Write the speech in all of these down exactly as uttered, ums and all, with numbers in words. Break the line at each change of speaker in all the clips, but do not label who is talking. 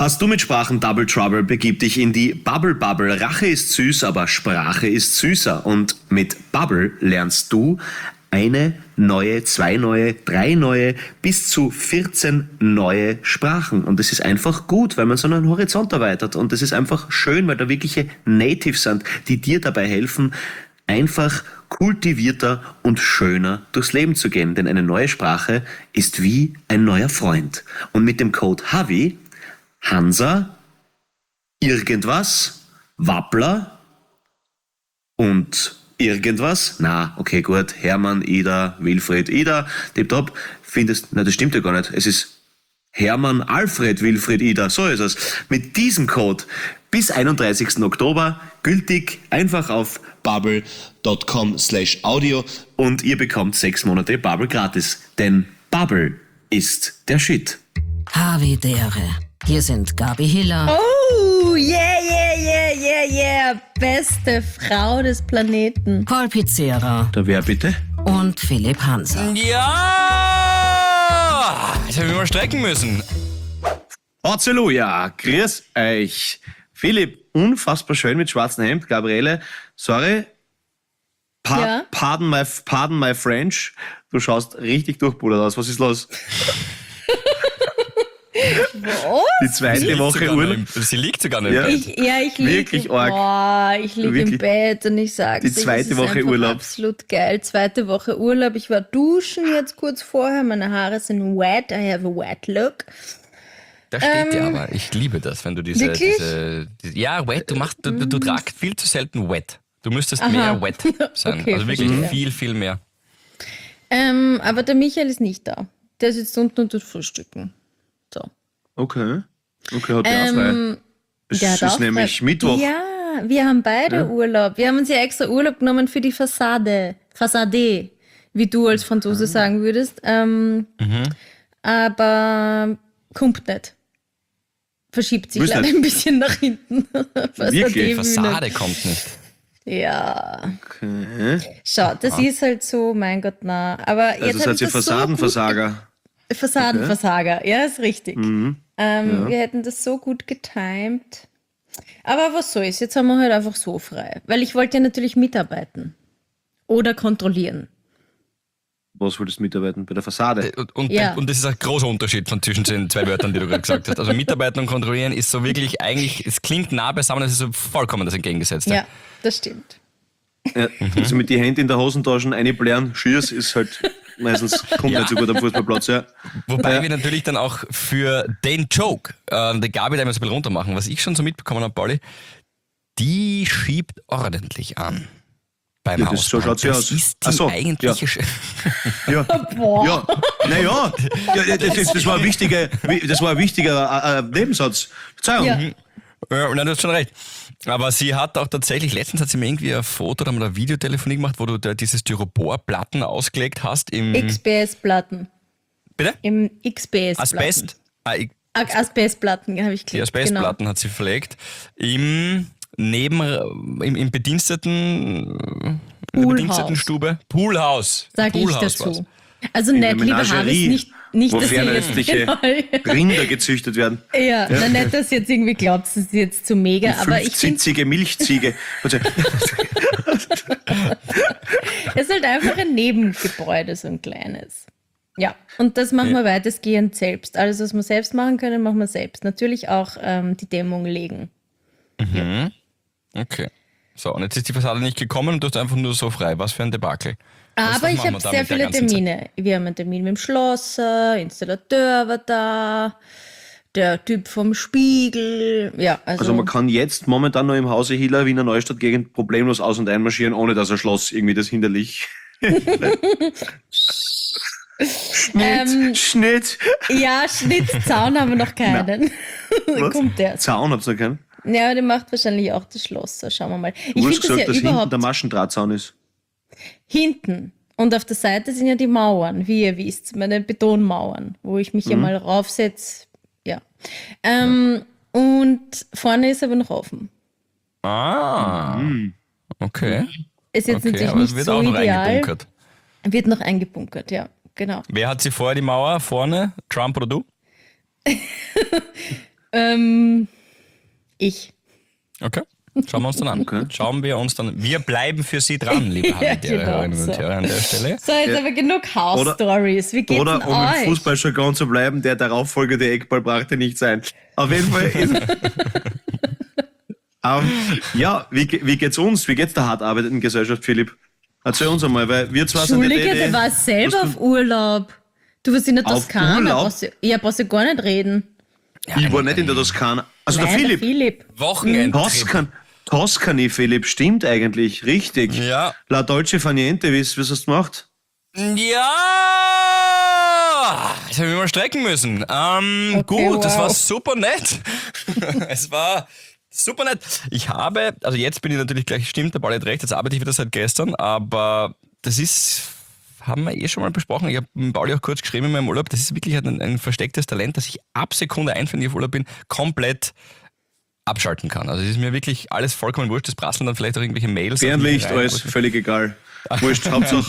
Hast du mit Sprachen Double Trouble, begib dich in die Bubble Bubble. Rache ist süß, aber Sprache ist süßer. Und mit Bubble lernst du eine neue, zwei neue, drei neue, bis zu vierzehn neue Sprachen. Und das ist einfach gut, weil man so einen Horizont erweitert. Und das ist einfach schön, weil da wirkliche Natives sind, die dir dabei helfen, einfach kultivierter und schöner durchs Leben zu gehen. Denn eine neue Sprache ist wie ein neuer Freund. Und mit dem Code Havi Hansa, irgendwas, Wappler und irgendwas. Na, okay, gut. Hermann, Ida, Wilfried, Ida, tipptopp. Findest, na, das stimmt ja gar nicht. Es ist Hermann, Alfred, Wilfried, Ida. So ist es. Mit diesem Code bis einunddreißigsten Oktober gültig einfach auf bubble punkt com slash audio und ihr bekommt sechs Monate Bubble gratis. Denn Bubble ist der Shit.
Havidere. Hier sind Gabi Hiller.
Oh, yeah, yeah, yeah, yeah, yeah. Beste Frau des Planeten.
Paul Pizzera.
Da wer bitte?
Und Philipp Hanser.
Ja! Das habe ich mal strecken müssen.
Halleluja, grüß euch. Philipp, unfassbar schön mit schwarzem Hemd. Gabriele, sorry. Pa-
Ja?
Pardon my, pardon my French. Du schaust richtig durchbuddelt aus. Was ist los?
Was?
Die zweite Woche Urlaub.
Im, sie liegt sogar nicht.
Ja.
im
Ich, ja, ich liege
Wirklich arg.
Boah, ich liege im
Wirklich.
Bett und ich sage
Die zweite Woche Urlaub.
Absolut geil. Zweite Woche Urlaub. Ich war duschen jetzt kurz vorher. Meine Haare sind wet. I have a wet look.
Da steht ja
Ähm,
aber, ich liebe das, wenn du diese,
wirklich?
diese, diese ja, wet, du machst, du, du, du tragst viel zu selten wet. Du müsstest
Aha.
mehr wet sein.
Okay,
also wirklich
verstehe.
viel, viel mehr.
Ähm, aber der Michael ist nicht da. Der sitzt unten und tut Frühstücken. So.
Okay. Okay, hat der auch frei.
Ähm,
Es
der hat
ist
auch
nämlich
frei.
Mittwoch.
Ja, wir haben beide
Ja.
Urlaub. Wir haben uns ja extra Urlaub genommen für die Fassade. Fassade, wie du als Franzose sagen würdest. Ähm,
Mhm.
Aber kommt nicht. Verschiebt sich
Willst
leider
nicht?
ein bisschen nach hinten.
Wirklich?
Fassade-Bühne.
Fassade kommt nicht.
Ja.
Okay.
Schau, das ist halt so, mein Gott, na. Aber
Also
jetzt
seid
hat
ihr
das so
Fassadenversager.
gut ge- Fassadenversager, ja, ist richtig.
Mhm.
Ähm,
Ja.
Wir hätten das so gut getimt. Aber was soll's, jetzt haben wir halt einfach so frei. Weil ich wollte ja natürlich mitarbeiten. Oder kontrollieren.
Was wolltest du mitarbeiten? Bei der Fassade?
Und, und,
Ja.
und das ist ein großer Unterschied von zwischen den zwei Wörtern, die du gerade gesagt hast. Also mitarbeiten und kontrollieren ist so wirklich eigentlich, es klingt nah beisammen, es ist so vollkommen das Entgegengesetzte.
Ja, das stimmt.
Ja, also mit die Hände in der Hosentaschen einblären, Schiers ist halt meistens, kommt nicht so gut am Fußballplatz, ja.
Wobei
Ja.
wir natürlich dann auch für den Joke, äh, der Gabi da immer so ein bisschen runter machen, was ich schon so mitbekommen habe, Pauli, die schiebt ordentlich an. Beim
Ja, das- so
Hausbrand.
schaut sie
das
aus.
ist die
Ach so,
eigentliche Sch-
Ja,
Boah.
ja, naja, ja, das, das, das war ein wichtiger, das war ein wichtiger äh, äh, Nebensatz. Verzeihung.
Ja.
Ja, nein, du hast schon recht. Aber sie hat auch tatsächlich, letztens hat sie mir irgendwie ein Foto oder mal eine Videotelefonie gemacht, wo du da diese Styroporplatten ausgelegt hast im...
X B S-Platten.
Bitte?
Im X B S-Platten.
Asbest? Ah, ich-
Asbestplatten habe ich
Die
geklickt.
Asbestplatten hat sie verlegt. Im Neben, im, im Bediensteten, in der
Poolhaus.
Bedienstetenstube. Poolhaus.
Sag ich
Poolhaus
dazu.
war's.
Also
In
nett,
der
liebe Haris,
Menagerie,
nicht, nicht
wo
dass ihr jetzt,
fernöstliche
genau,
Rinder gezüchtet werden.
ja, ja. Nicht, dass ihr jetzt irgendwie glaubt, das ist jetzt zu mega, aber ich finde,
Fünfzitzige Milchziege. Also,
es ist halt einfach ein Nebengebäude, so ein kleines. Ja, und das machen wir weitestgehend selbst. Alles, was wir selbst machen können, machen wir selbst. Natürlich auch ähm, die Dämmung legen.
Okay. So, und jetzt ist die Fassade nicht gekommen und du hast einfach nur so frei. Was für ein Debakel. Was-
Aber
was
ich
machen
habe
wir da
sehr
mit der
viele
ganzen Zeit?
Termine. Wir haben einen Termin mit dem Schlosser, Installateur war da, der Typ vom Spiegel. Ja, also,
also man kann jetzt momentan noch im Hause Hiller Wiener Neustadt Gegend problemlos aus- und einmarschieren, ohne dass ein Schloss irgendwie das hinderlich. Schnitt,
Ähm,
Schnitt.
ja, Schnittzaun haben wir noch keinen.
Was?
Kommt der.
Zaun habt ihr noch keinen?
Ja, der macht wahrscheinlich auch das Schlosser. Schauen wir mal. Ich
Du hast
finde das
gesagt,
ja
dass hinten
überhaupt
der Maschendrahtzaun ist.
hinten. Und auf der Seite sind ja die Mauern, wie ihr wisst, meine Betonmauern, wo ich mich ja
Mhm.
mal raufsetze. Ja. Ähm, Und vorne ist aber noch offen.
Ah. Okay.
Ist jetzt
okay,
natürlich
aber es
nicht
wird
so
auch noch
ideal.
eingebunkert.
Wird noch eingebunkert, ja, genau.
Wer hat sie vorher die Mauer? Vorne? Trump oder du?
Ähm, ich.
Okay. Schauen wir uns dann an.
Okay.
Schauen wir uns dann. Wir bleiben für Sie dran, liebe
Ja,
Habitäre,
genau
Hörerinnen und
so.
Hörer an der Stelle.
So, jetzt
Ja.
aber genug House-Stories. Wie geht's
Oder
denn
um
euch?
im Fußballjargon zu bleiben, der darauffolgende Eckball brachte nicht sein. Auf jeden Fall ist. um, ja, wie, ge- wie geht's uns? Wie geht's der hart arbeitenden Gesellschaft, Philipp? Erzähl uns einmal, weil wir zwar sind die,
Entschuldige,
die,
der war selber
was
auf Urlaub. Du warst in der
Auf
Toskana.
Urlaub?
Brauchst du, ja, brauchst du gar nicht reden.
ich war nicht in der Toskana. Also
Nein,
der Philipp.
Philipp.
Wochenend.
Toskan, Toskani, Philipp, stimmt eigentlich, richtig.
Ja.
La Dolce Faniente, wie was hast du gemacht?
Ja! Das habe ich mal strecken müssen. Ähm,
Okay,
gut, das
wow.
war super nett. Es war super nett. Ich habe, also jetzt bin ich natürlich gleich, stimmt, der Ball hat recht, jetzt arbeite ich wieder seit gestern, aber das ist, haben wir eh schon mal besprochen, ich habe mit Pauli auch kurz geschrieben in meinem Urlaub, das ist wirklich ein, ein verstecktes Talent, dass ich ab Sekunde eins, wenn ich auf Urlaub bin, komplett abschalten kann. Also es ist mir wirklich alles vollkommen wurscht, das prasseln dann vielleicht auch irgendwelche Mails. auf mich
Fernlicht,
rein.
alles völlig egal. Wurscht, Hauptsache.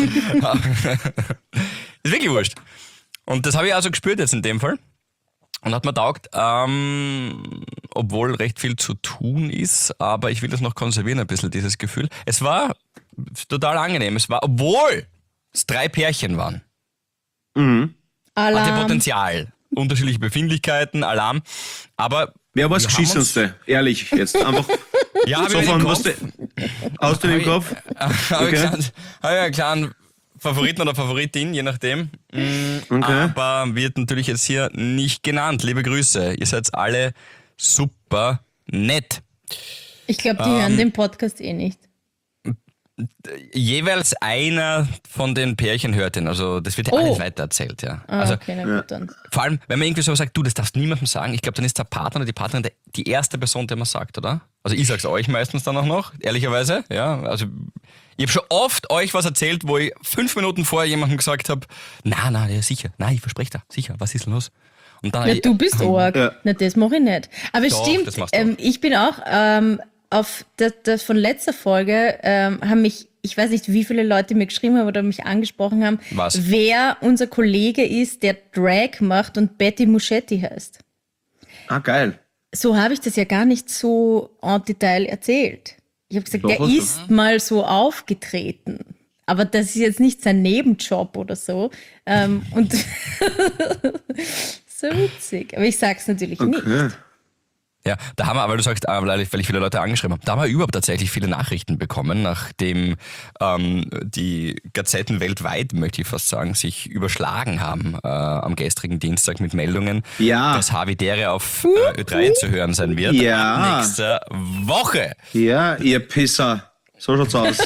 Ist wirklich wurscht. Und das habe ich also gespürt jetzt in dem Fall. Und hat mir taugt, ähm, obwohl recht viel zu tun ist, aber ich will das noch konservieren ein bisschen, dieses Gefühl. Es war total angenehm. Es war, obwohl es drei Pärchen waren, hatte
Alarm.
Potenzial. Unterschiedliche Befindlichkeiten, Alarm. Aber
Wer war das
wir haben uns-
Geschissenste? Ehrlich, jetzt. Einfach
Ja, habe
so
ich
von,
im
was
Kopf.
du, aus dem Kopf.
Habe
Okay.
ich einen hab ich einen kleinen Favoriten oder Favoritin, je nachdem. Mm,
Okay.
Aber wird natürlich jetzt hier nicht genannt. Liebe Grüße. Ihr seid alle super nett.
Ich glaube, die
Ähm,
hören den Podcast eh nicht.
Jeweils einer von den Pärchen hört ihn. Also das wird ja
Oh.
alles weitererzählt. Ja.
Ah,
Also
okay, na gut dann.
vor allem, wenn man irgendwie so sagt, du, das darfst niemandem sagen, ich glaube, dann ist der Partner oder die Partnerin der, die erste Person, der man sagt, oder? Also ich sag's euch meistens dann auch noch, ehrlicherweise. Ja, also ich habe schon oft euch was erzählt, wo ich fünf Minuten vorher jemandem gesagt habe, na, na, ja, sicher, nein, ich verspreche da, sicher, was ist denn los? Und dann
Na,
hab
du bist
ähm,
arg.
Ja.
Na, das mache ich nicht. Aber
Doch,
stimmt,
das machst du
ähm, ich bin auch ähm, auf das, das von letzter Folge ähm, haben mich, ich weiß nicht, wie viele Leute mir geschrieben haben oder mich angesprochen haben,
Was?
wer unser Kollege ist, der Drag macht und Betty Muschetti heißt.
Ah, geil.
So habe ich das ja gar nicht so en Detail erzählt. Ich habe gesagt,
Doch,
der
hast du.
ist mal so aufgetreten. Aber das ist jetzt nicht sein Nebenjob oder so. Ähm, und so witzig. Aber ich sag's natürlich
Okay.
nicht.
Ja, da haben wir, weil du sagst, ah, weil ich weil ich viele Leute angeschrieben habe, da haben wir überhaupt tatsächlich viele Nachrichten bekommen, nachdem ähm, die Gazetten weltweit, möchte ich fast sagen, sich überschlagen haben äh, am gestrigen Dienstag mit Meldungen,
Ja.
dass Habitäre auf äh, Ö drei zu hören sein wird.
Ja.
Ab nächster Woche.
Ja, ihr Pisser. So schaut's aus.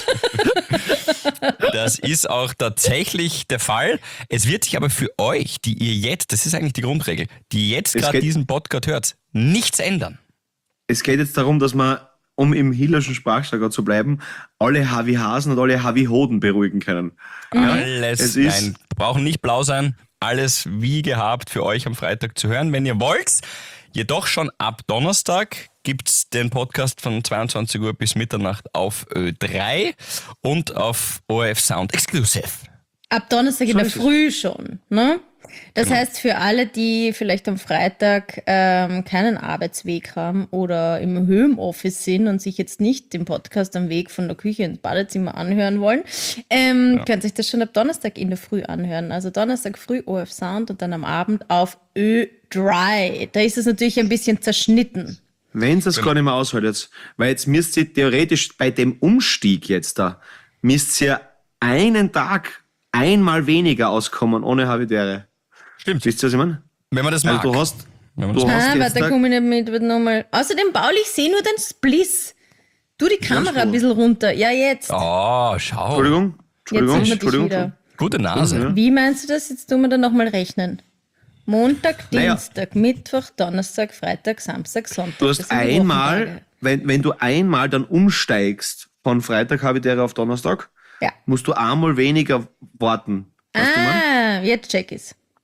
Das ist auch tatsächlich der Fall. Es wird sich aber für euch, die ihr jetzt, das ist eigentlich die Grundregel, die jetzt
Es
gerade
geht-
diesen Podcast hört, nichts ändern.
Es geht jetzt darum, dass man, um im hillerschen Sprachschlager zu bleiben, alle H wie Hasen und alle H wie Hoden beruhigen können. Ja?
Alles,
Es ist-
nein, brauchen nicht blau sein. Alles wie gehabt für euch am Freitag zu hören, wenn ihr wollt. Jedoch schon ab Donnerstag gibt's den Podcast von zweiundzwanzig Uhr bis Mitternacht auf Ö drei und auf O R F Sound Exclusive.
Ab Donnerstag in
So
der
ist es.
Früh schon. Ne? Das
Genau.
heißt, für alle, die vielleicht am Freitag ähm, keinen Arbeitsweg haben oder im Homeoffice sind und sich jetzt nicht den Podcast am Weg von der Küche ins Badezimmer anhören wollen, ähm, könnt sich das schon ab Donnerstag in der Früh anhören. Also Donnerstag früh O R F Sound und dann am Abend auf Ö drei. Da ist es natürlich ein bisschen zerschnitten.
Wenn es gar nicht mehr aushält jetzt, weil jetzt müsst ihr theoretisch bei dem Umstieg jetzt da, müsst ihr einen Tag einmal weniger auskommen ohne Habitäre.
Stimmt.
Wisst ihr, was ich meine?
Wenn man das mag.
Also du hast,
Wenn man das
du
mag.
hast
Ah,
jetzt
warte,
da,
komme ich nicht mit, wird nochmal. Außerdem, Paul, ich sehe nur den Spliss. Du die Kamera ein bisschen runter. Ja, jetzt.
Oh, schau.
Entschuldigung,
Jetzt sehen
Entschuldigung,
wir dich
Entschuldigung.
wieder.
Gute Nase.
Wie meinst du das? Jetzt tun wir dann nochmal rechnen. Montag,
Naja.
Dienstag, Mittwoch, Donnerstag, Freitag, Samstag, Sonntag.
Du
Das
hast
sind die
einmal,
Wochentage.
wenn, wenn du einmal dann umsteigst von Freitag Habitäre auf Donnerstag,
Ja.
musst du einmal weniger warten. Weißt du, man?
Ah, jetzt check ich's.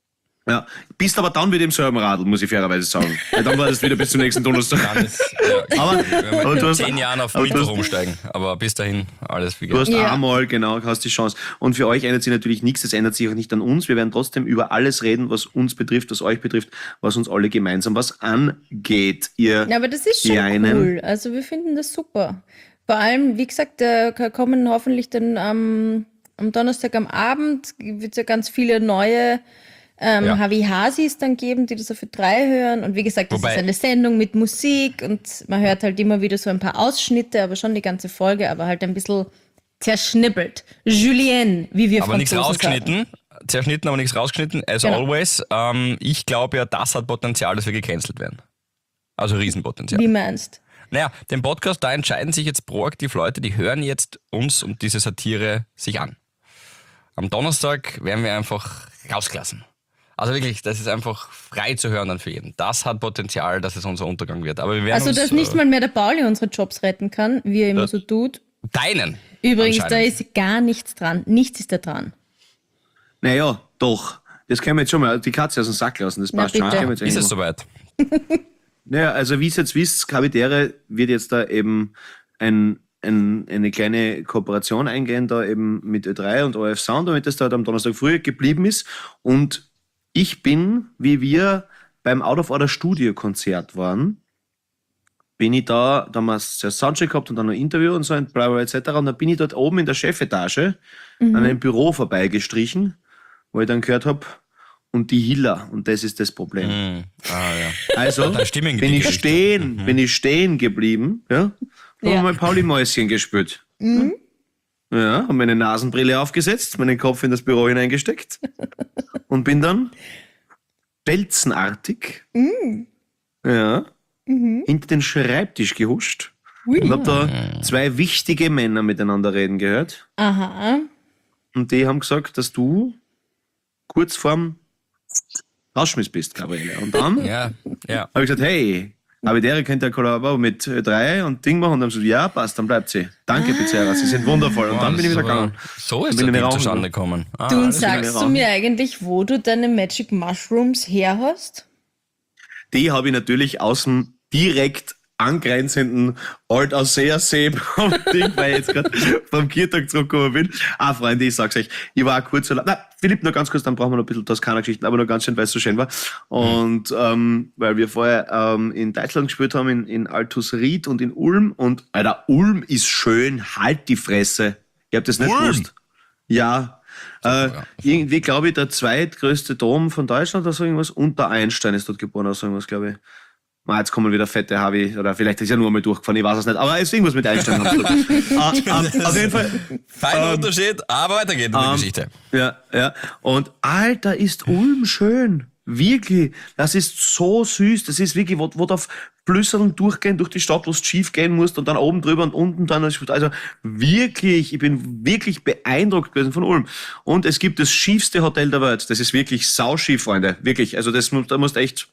Ja, bist aber dann wieder im selben Radl, muss ich fairerweise sagen. Weil dann war das wieder bis zum nächsten Donnerstag.
Dann ist, ja,
Aber,
wir
aber du hast,
zehn Jahren auf
aber du
Mittwoch
hast,
umsteigen, aber bis dahin alles wie
du hast
Ja.
einmal, genau, hast die Chance. Und für euch ändert sich natürlich nichts, es ändert sich auch nicht an uns. Wir werden trotzdem über alles reden, was uns betrifft, was euch betrifft, was uns alle gemeinsam was angeht. Ihr
Ja, aber das ist schon
Kleinen.
cool. Also wir finden das super. Vor allem, wie gesagt, da kommen hoffentlich dann am, am Donnerstag am Abend, wird es ja ganz viele neue ähm,
Ja.
H W Hasis dann geben, die das auf Ö drei hören. Und wie gesagt, das
Wobei-
ist eine Sendung mit Musik und man hört halt immer wieder so ein paar Ausschnitte, aber schon die ganze Folge, aber halt ein bisschen zerschnippelt. Julien, wie wir
Aber nichts
Franzosen sagen.
rausgeschnitten. Zerschnitten, aber nichts rausgeschnitten. As
Genau.
always. Ähm, ich glaube ja, das hat Potenzial, dass wir gecancelt werden. Also Riesenpotenzial.
Wie meinst?
Naja, den Podcast, da entscheiden sich jetzt proaktiv Leute, die hören jetzt uns und diese Satire sich an. Am Donnerstag werden wir einfach rausgelassen. Also wirklich, das ist einfach frei zu hören dann für jeden. Das hat Potenzial, dass es unser Untergang wird. Aber wir werden
Also,
uns,
dass nicht
äh,
mal mehr der Pauli unsere Jobs retten kann, wie er immer
Das-
so tut.
deinen.
Übrigens, da
anscheinend.
ist gar nichts dran. Nichts ist da dran.
Naja, doch. Das können wir jetzt schon mal die Katze aus dem Sack lassen. Das
Na,
passt schon.
bitte.
Das können wir jetzt
Ist es
eigentlich
soweit?
Naja, also wie ihr jetzt wisst, Kavitäre wird jetzt da eben ein, ein, eine kleine Kooperation eingehen, da eben mit Ö drei und O R F Sound, damit das da am Donnerstag früh geblieben ist. Und ich bin, wie wir beim Out of Order Studio Konzert waren, bin ich da, da haben wir zuerst Soundcheck gehabt und dann ein Interview und so und bla bla et cetera. Und dann bin ich dort oben in der Chefetage an einem Büro vorbeigestrichen, wo ich dann gehört habe, und die Hiller, und das ist das Problem.
Hm. Ah, ja.
Also
Da stimmen die
bin ich
Gerüchte.
stehen, bin ich stehen geblieben, ja, da
Ja.
haben wir mal Pauli Mäuschen gespielt. Ja, habe meine Nasenbrille aufgesetzt, meinen Kopf in das Büro hineingesteckt und bin dann belzenartig ja, hinter den Schreibtisch gehuscht und habe da zwei wichtige Männer miteinander reden gehört.
Aha.
Und die haben gesagt, dass du kurz vorm Rausschmiss bist, Gabriele. Und dann
Ja, ja.
habe ich gesagt, hey, Habitäre könnt ihr Kollabo mit Ö drei und Ding machen. Und dann haben sie gesagt, ja, passt, dann bleibt sie. Danke, Pizzeria, Sie sind wundervoll. Und dann bin ich wieder gegangen.
So ist
Dann bin
der
ich
Ding
rauchen
zustande
gegangen.
gekommen. Ah,
Du, und
das-
sagst
wieder
du
raus.
mir eigentlich, wo du deine Magic Mushrooms her hast?
Die habe ich natürlich aus dem direkt angrenzenden Alt-Ausseersee vom Ding, weil ich jetzt gerade vom Kirtag zurückgekommen bin. Ah, Freunde, ich sag's euch, ich war auch kurz so, na, Philipp, nur ganz kurz, dann brauchen wir noch ein bisschen Toskana-Geschichten, aber nur ganz schön, weil es so schön war. Und ähm, weil wir vorher ähm, in Deutschland gespielt haben, in, in Altus Ried und in Ulm. Und Alter, Ulm ist schön, halt die Fresse. Ich hab das nicht
Ulm?
gewusst. Ja. Äh, irgendwie, glaube ich, der zweitgrößte Dom von Deutschland oder so irgendwas. Und der Einstein ist dort geboren oder so irgendwas, glaube ich. Ah, jetzt kommen wieder fette Harvey, oder vielleicht ist ja nur einmal durchgefahren, ich weiß es nicht, aber es ist irgendwas mit Einstein. ah, ah, auf jeden Fall.
Feiner
Ähm,
Unterschied, aber weiter geht in der
ähm,
Geschichte.
Ja, ja. Und Alter, ist Ulm schön. Wirklich. Das ist so süß. Das ist wirklich, wo, wo du auf Flüsseln durchgehen, durch die Stadt, wo du schief gehen musst und dann oben drüber und unten dann. Also wirklich, ich bin wirklich beeindruckt gewesen von Ulm. Und es gibt das schiefste Hotel der Welt. Das ist wirklich sauschief, Freunde. Wirklich. Also das, mu- da musst du echt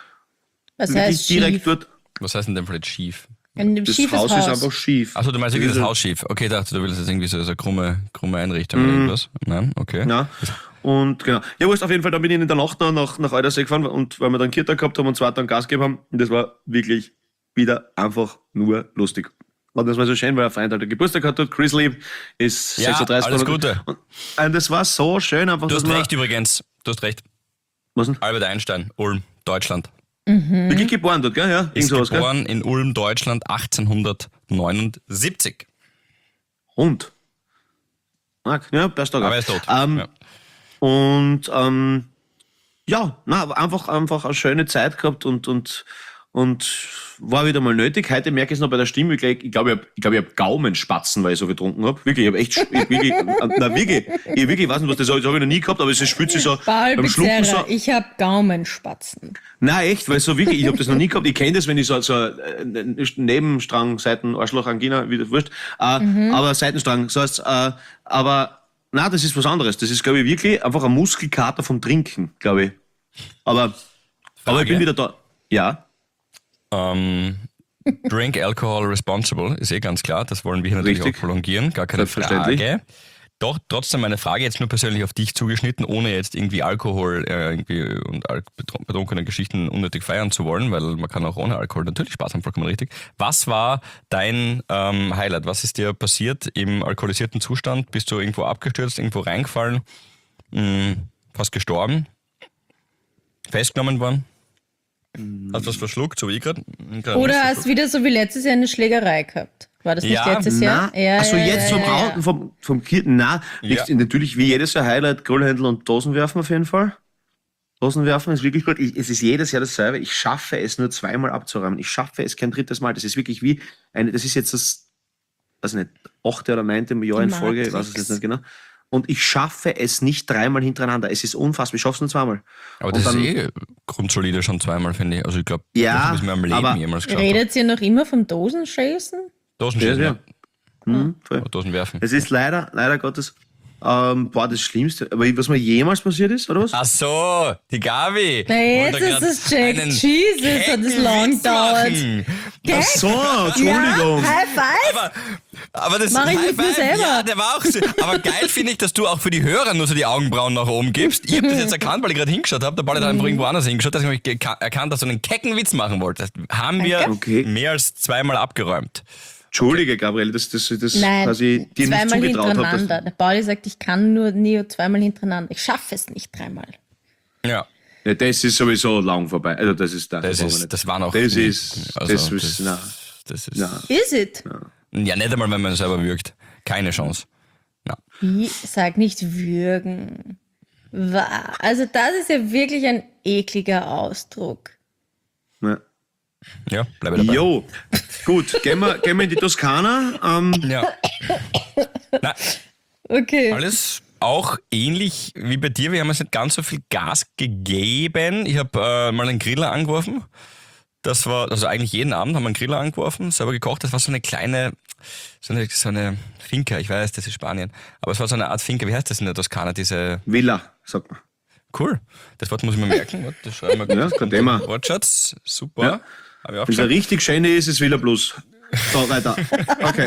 Was
wirklich
heißt
direkt
schief?
dort.
Was heißt denn denn vielleicht schief?
Ein
Das
schiefes
Haus,
Haus.
ist einfach schief.
Achso, du meinst wirklich
Das
das
ist-
Haus schief. Okay, ich dachte, du willst jetzt irgendwie so, so eine krumme, krumme Einrichtung oder irgendwas. Nein, okay.
Ja, und genau. Ja, wurscht, auf jeden Fall, dann bin ich in der Nacht noch nach, nach Aldersee gefahren und weil wir dann Kirtag gehabt haben und zwei Tage Gas gegeben haben. Und das war wirklich wieder einfach nur lustig. Und das war so schön, weil ein Freund halt Geburtstag hat, Chris Lee ist
Ja,
sechsunddreißig.
alles
geworden.
Gute.
Und, und das war so schön, einfach,
Du hast
dass man
recht übrigens. Du hast recht.
was denn?
Albert Einstein, Ulm, Deutschland.
Wirklich geboren dort, gell? Ja, irgend
Ist
sowas, gell?
geboren in Ulm, Deutschland, achtzehnhundertneunundsiebzig.
Hund. Marc, ja, passt da.
Aber er ist tot.
Ähm,
Ja.
Und ähm, ja, na, einfach, einfach eine schöne Zeit gehabt und, und, und war wieder mal nötig. Heute merke ich es noch bei der Stimme. Ich glaube, ich, glaub, ich habe ich glaub, ich hab Gaumenspatzen, weil ich so getrunken habe. Wirklich, ich habe echt, ich, wirklich, na wirklich, ich wirklich weiß nicht, was das ist. Das habe ich noch nie gehabt, aber es spürt sich so
Paul
beim Schlucken
Pizzerra,
so.
ich habe Gaumenspatzen.
Nein, echt, weil so wirklich, ich habe das noch nie gehabt. Ich kenne das, wenn ich so, so äh, Nebenstrang, Seiten, Arschloch, Angina, wie das wurscht. Äh, Aber Seitenstrang, so heißt äh, aber na, das ist was anderes. Das ist, glaube ich, wirklich einfach ein Muskelkater vom Trinken, glaube ich. Aber, aber ich bin wieder da. Ja.
Ähm, drink alcohol responsible, ist eh ganz klar. Das wollen wir hier natürlich
Richtig.
auch prolongieren. Gar keine
Selbstverständlich.
Frage. doch trotzdem eine Frage, jetzt nur persönlich auf dich zugeschnitten, ohne jetzt irgendwie Alkohol äh, irgendwie und al- betrun- betrunkene Geschichten unnötig feiern zu wollen, weil man kann auch ohne Alkohol natürlich Spaß haben, vollkommen richtig. Was war dein ähm, Highlight? Was ist dir passiert im alkoholisierten Zustand? Bist du irgendwo abgestürzt, irgendwo reingefallen, mh, fast gestorben, festgenommen worden? Hast du was verschluckt, so wie ich gerade?
Oder hast wieder so wie letztes Jahr eine Schlägerei gehabt? War das nicht
Ja,
letztes Jahr?
Na, also
ja,
jetzt
ja,
vom,
ja, ja.
Au- vom, vom Kirten, na,
Ja.
natürlich wie jedes Jahr Highlight, Grillhändel und Dosenwerfen auf jeden Fall. Dosenwerfen ist wirklich gut. Ich, es ist jedes Jahr dasselbe. Ich schaffe es nur zweimal abzuräumen. Ich schaffe es kein drittes Mal. Das ist wirklich wie eine, das ist jetzt das, weiß nicht, achte oder neunte Jahr
Die
in Folge, ich weiß es
Matrix.
jetzt nicht genau. Und ich schaffe es nicht dreimal hintereinander. Es ist unfassbar. Ich schaffe es nur zweimal.
Aber
Und
das
dann-
ist eh grundsolide schon zweimal, finde ich. Also ich glaube,
Ja,
das habe ich mir im Leben
aber
jemals geschafft. habe.
Redet ihr noch immer vom Dosenschießen?
Dosenschießen,
Ja,
ja.
ja. Mhm, voll.
Oder Dosenwerfen.
Es ist leider, leider Gottes, ähm, boah, das Schlimmste. Aber was mir jemals passiert ist, oder was?
Ach so, die Gabi.
Na, jetzt
Wollte
ist
grad
es Jack.
einen
Jesus, hat das
kecken
lang
Witz
gedauert.
machen.
Ach so, Entschuldigung.
Ja, High five.
Aber, aber das
Mach ich
High
mit mir
Five,
selber.
Ja, der war auch so. Aber geil finde ich, dass du auch für die Hörer nur so die Augenbrauen nach oben gibst. Ich habe das jetzt erkannt, weil ich gerade hingeschaut habe. Der Ball hat einfach irgendwo anders hingeschaut. Deswegen habe ich geka- erkannt, dass du einen kecken Witz machen wolltest. Haben wir
Danke.
Okay.
mehr als zweimal abgeräumt.
Entschuldige, Gabriele, dass das, das
Nein,
quasi dir nicht
zweimal
zugetraut habe.
hintereinander. Der Pauli sagt, ich kann nur nie zweimal hintereinander. Ich schaffe es nicht dreimal.
Ja.
Ja, das ist sowieso lang vorbei. Also das ist da.
Das,
brauchen wir
ist,
nicht.
das war noch.
Das ist,
also,
das ist, na,
das ist.
na.
Is it?
Ja, nicht einmal, wenn man selber wirkt. Keine Chance. Na.
Wie? Sag nicht würgen. Wa- Also das ist ja wirklich ein ekliger Ausdruck.
na.
Ja, bleibe dabei.
Jo, gut, gehen wir, gehen wir in die Toskana. Ähm,
Ja. Na,
Okay.
alles auch ähnlich wie bei dir. Wir haben jetzt nicht ganz so viel Gas gegeben. Ich habe äh, mal einen Griller angeworfen. Das war, also eigentlich jeden Abend haben wir einen Griller angeworfen, selber gekocht. Das war so eine kleine, so eine, so eine Finca. Ich weiß, das ist Spanien. Aber es war so eine Art Finca. Wie heißt das in der Toskana? Diese,
Villa, sagt man.
cool. Das Wort muss ich mir merken. Warte, Das schreiben wir
Ja, kein Thema.
Wortschatz. Super.
Ja.
Habe ich
Wenn es eine
aufgeschrieben.
richtig schöne ist, ist Villa Plus. So, weiter. Okay.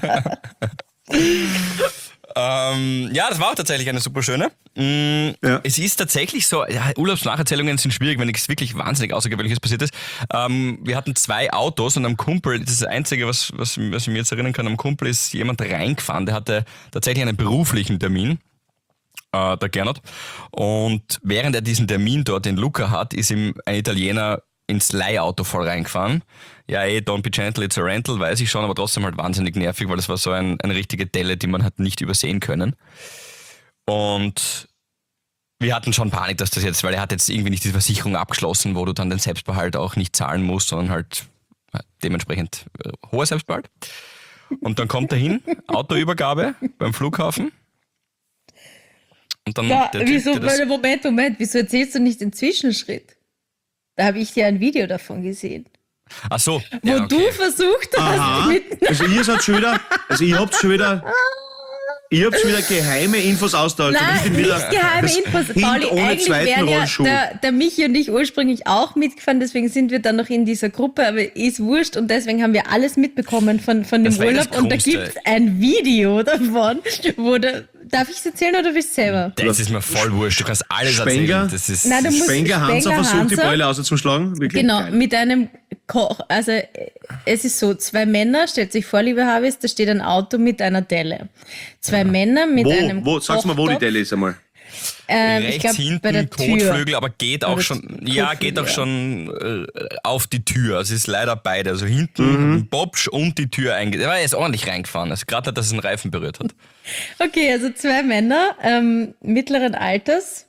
Ähm, ja, das war auch tatsächlich eine super schöne. Mm,
Ja.
Es ist tatsächlich so, ja, Urlaubsnacherzählungen sind schwierig, wenn nichts wirklich wahnsinnig Außergewöhnliches passiert ist. Ähm, wir hatten zwei Autos und am Kumpel, das ist das Einzige, was, was, was ich mir jetzt erinnern kann, am Kumpel ist jemand reingefahren, der hatte tatsächlich einen beruflichen Termin. Äh, der Gernot. Und während er diesen Termin dort in Lucca hat, ist ihm ein Italiener ins Leihauto voll reingefahren. Ja, eh, don't be gentle, it's a rental, weiß ich schon, aber trotzdem halt wahnsinnig nervig, weil das war so ein, eine richtige Delle, die man hat nicht übersehen können. Und wir hatten schon Panik, dass das jetzt, weil er hat jetzt irgendwie nicht die Versicherung abgeschlossen, wo du dann den Selbstbehalt auch nicht zahlen musst, sondern halt dementsprechend äh, hoher Selbstbehalt. Und dann kommt er hin, Autoübergabe beim Flughafen. Und dann
Ja,
der Typ,
wieso,
der das-
Moment, Moment, wieso erzählst du nicht den Zwischenschritt? Da habe ich dir ein Video davon gesehen,
Ach so.
wo
ja, okay.
du versucht hast,
Aha.
mit
Also ihr seid schon wieder, also ihr habt schon wieder, ihr habt schon wieder geheime Infos austauscht.
Nein,
Ich bin
nicht
wieder-
geheime
das
Infos.
Kind
Pauli,
ohne
eigentlich
zweiten
wären ja
Rollschuh.
der, der Michi und ich ursprünglich auch mitgefahren, deswegen sind wir dann noch in dieser Gruppe, aber ist wurscht und deswegen haben wir alles mitbekommen von, von dem
Das war ja das
Urlaub und da
Krummste.
gibt es ein Video davon, wo der, darf ich es erzählen oder willst du selber?
Das ist mir voll wurscht. Du kannst alles
Spengler?
erzählen. Das ist,
Nein, du musst-
Spengler Hansa
Spengler
versucht, die
Hansa.
Beule auszuschlagen. Wirklich?
Genau,
Geil.
mit einem Koch, also äh, es ist so, zwei Männer, stellt sich vor, liebe Harvis, da steht ein Auto mit einer Delle. Zwei Männer mit einem
Wo, wo, sag's mal, wo die
Kochtopf,
Delle ist einmal.
ähm, ich
rechts
glaub,
hinten,
bei der Tür.
Kotflügel, aber geht auch
Oder
schon,
Kotflügel,
ja, geht auch
ja.
schon äh, auf die Tür. Also es ist leider beide. Also hinten ein Bobsch und die Tür eingeht. Er ist ordentlich reingefahren. Also gerade, dass es einen Reifen berührt hat.
Okay, also zwei Männer ähm, mittleren Alters.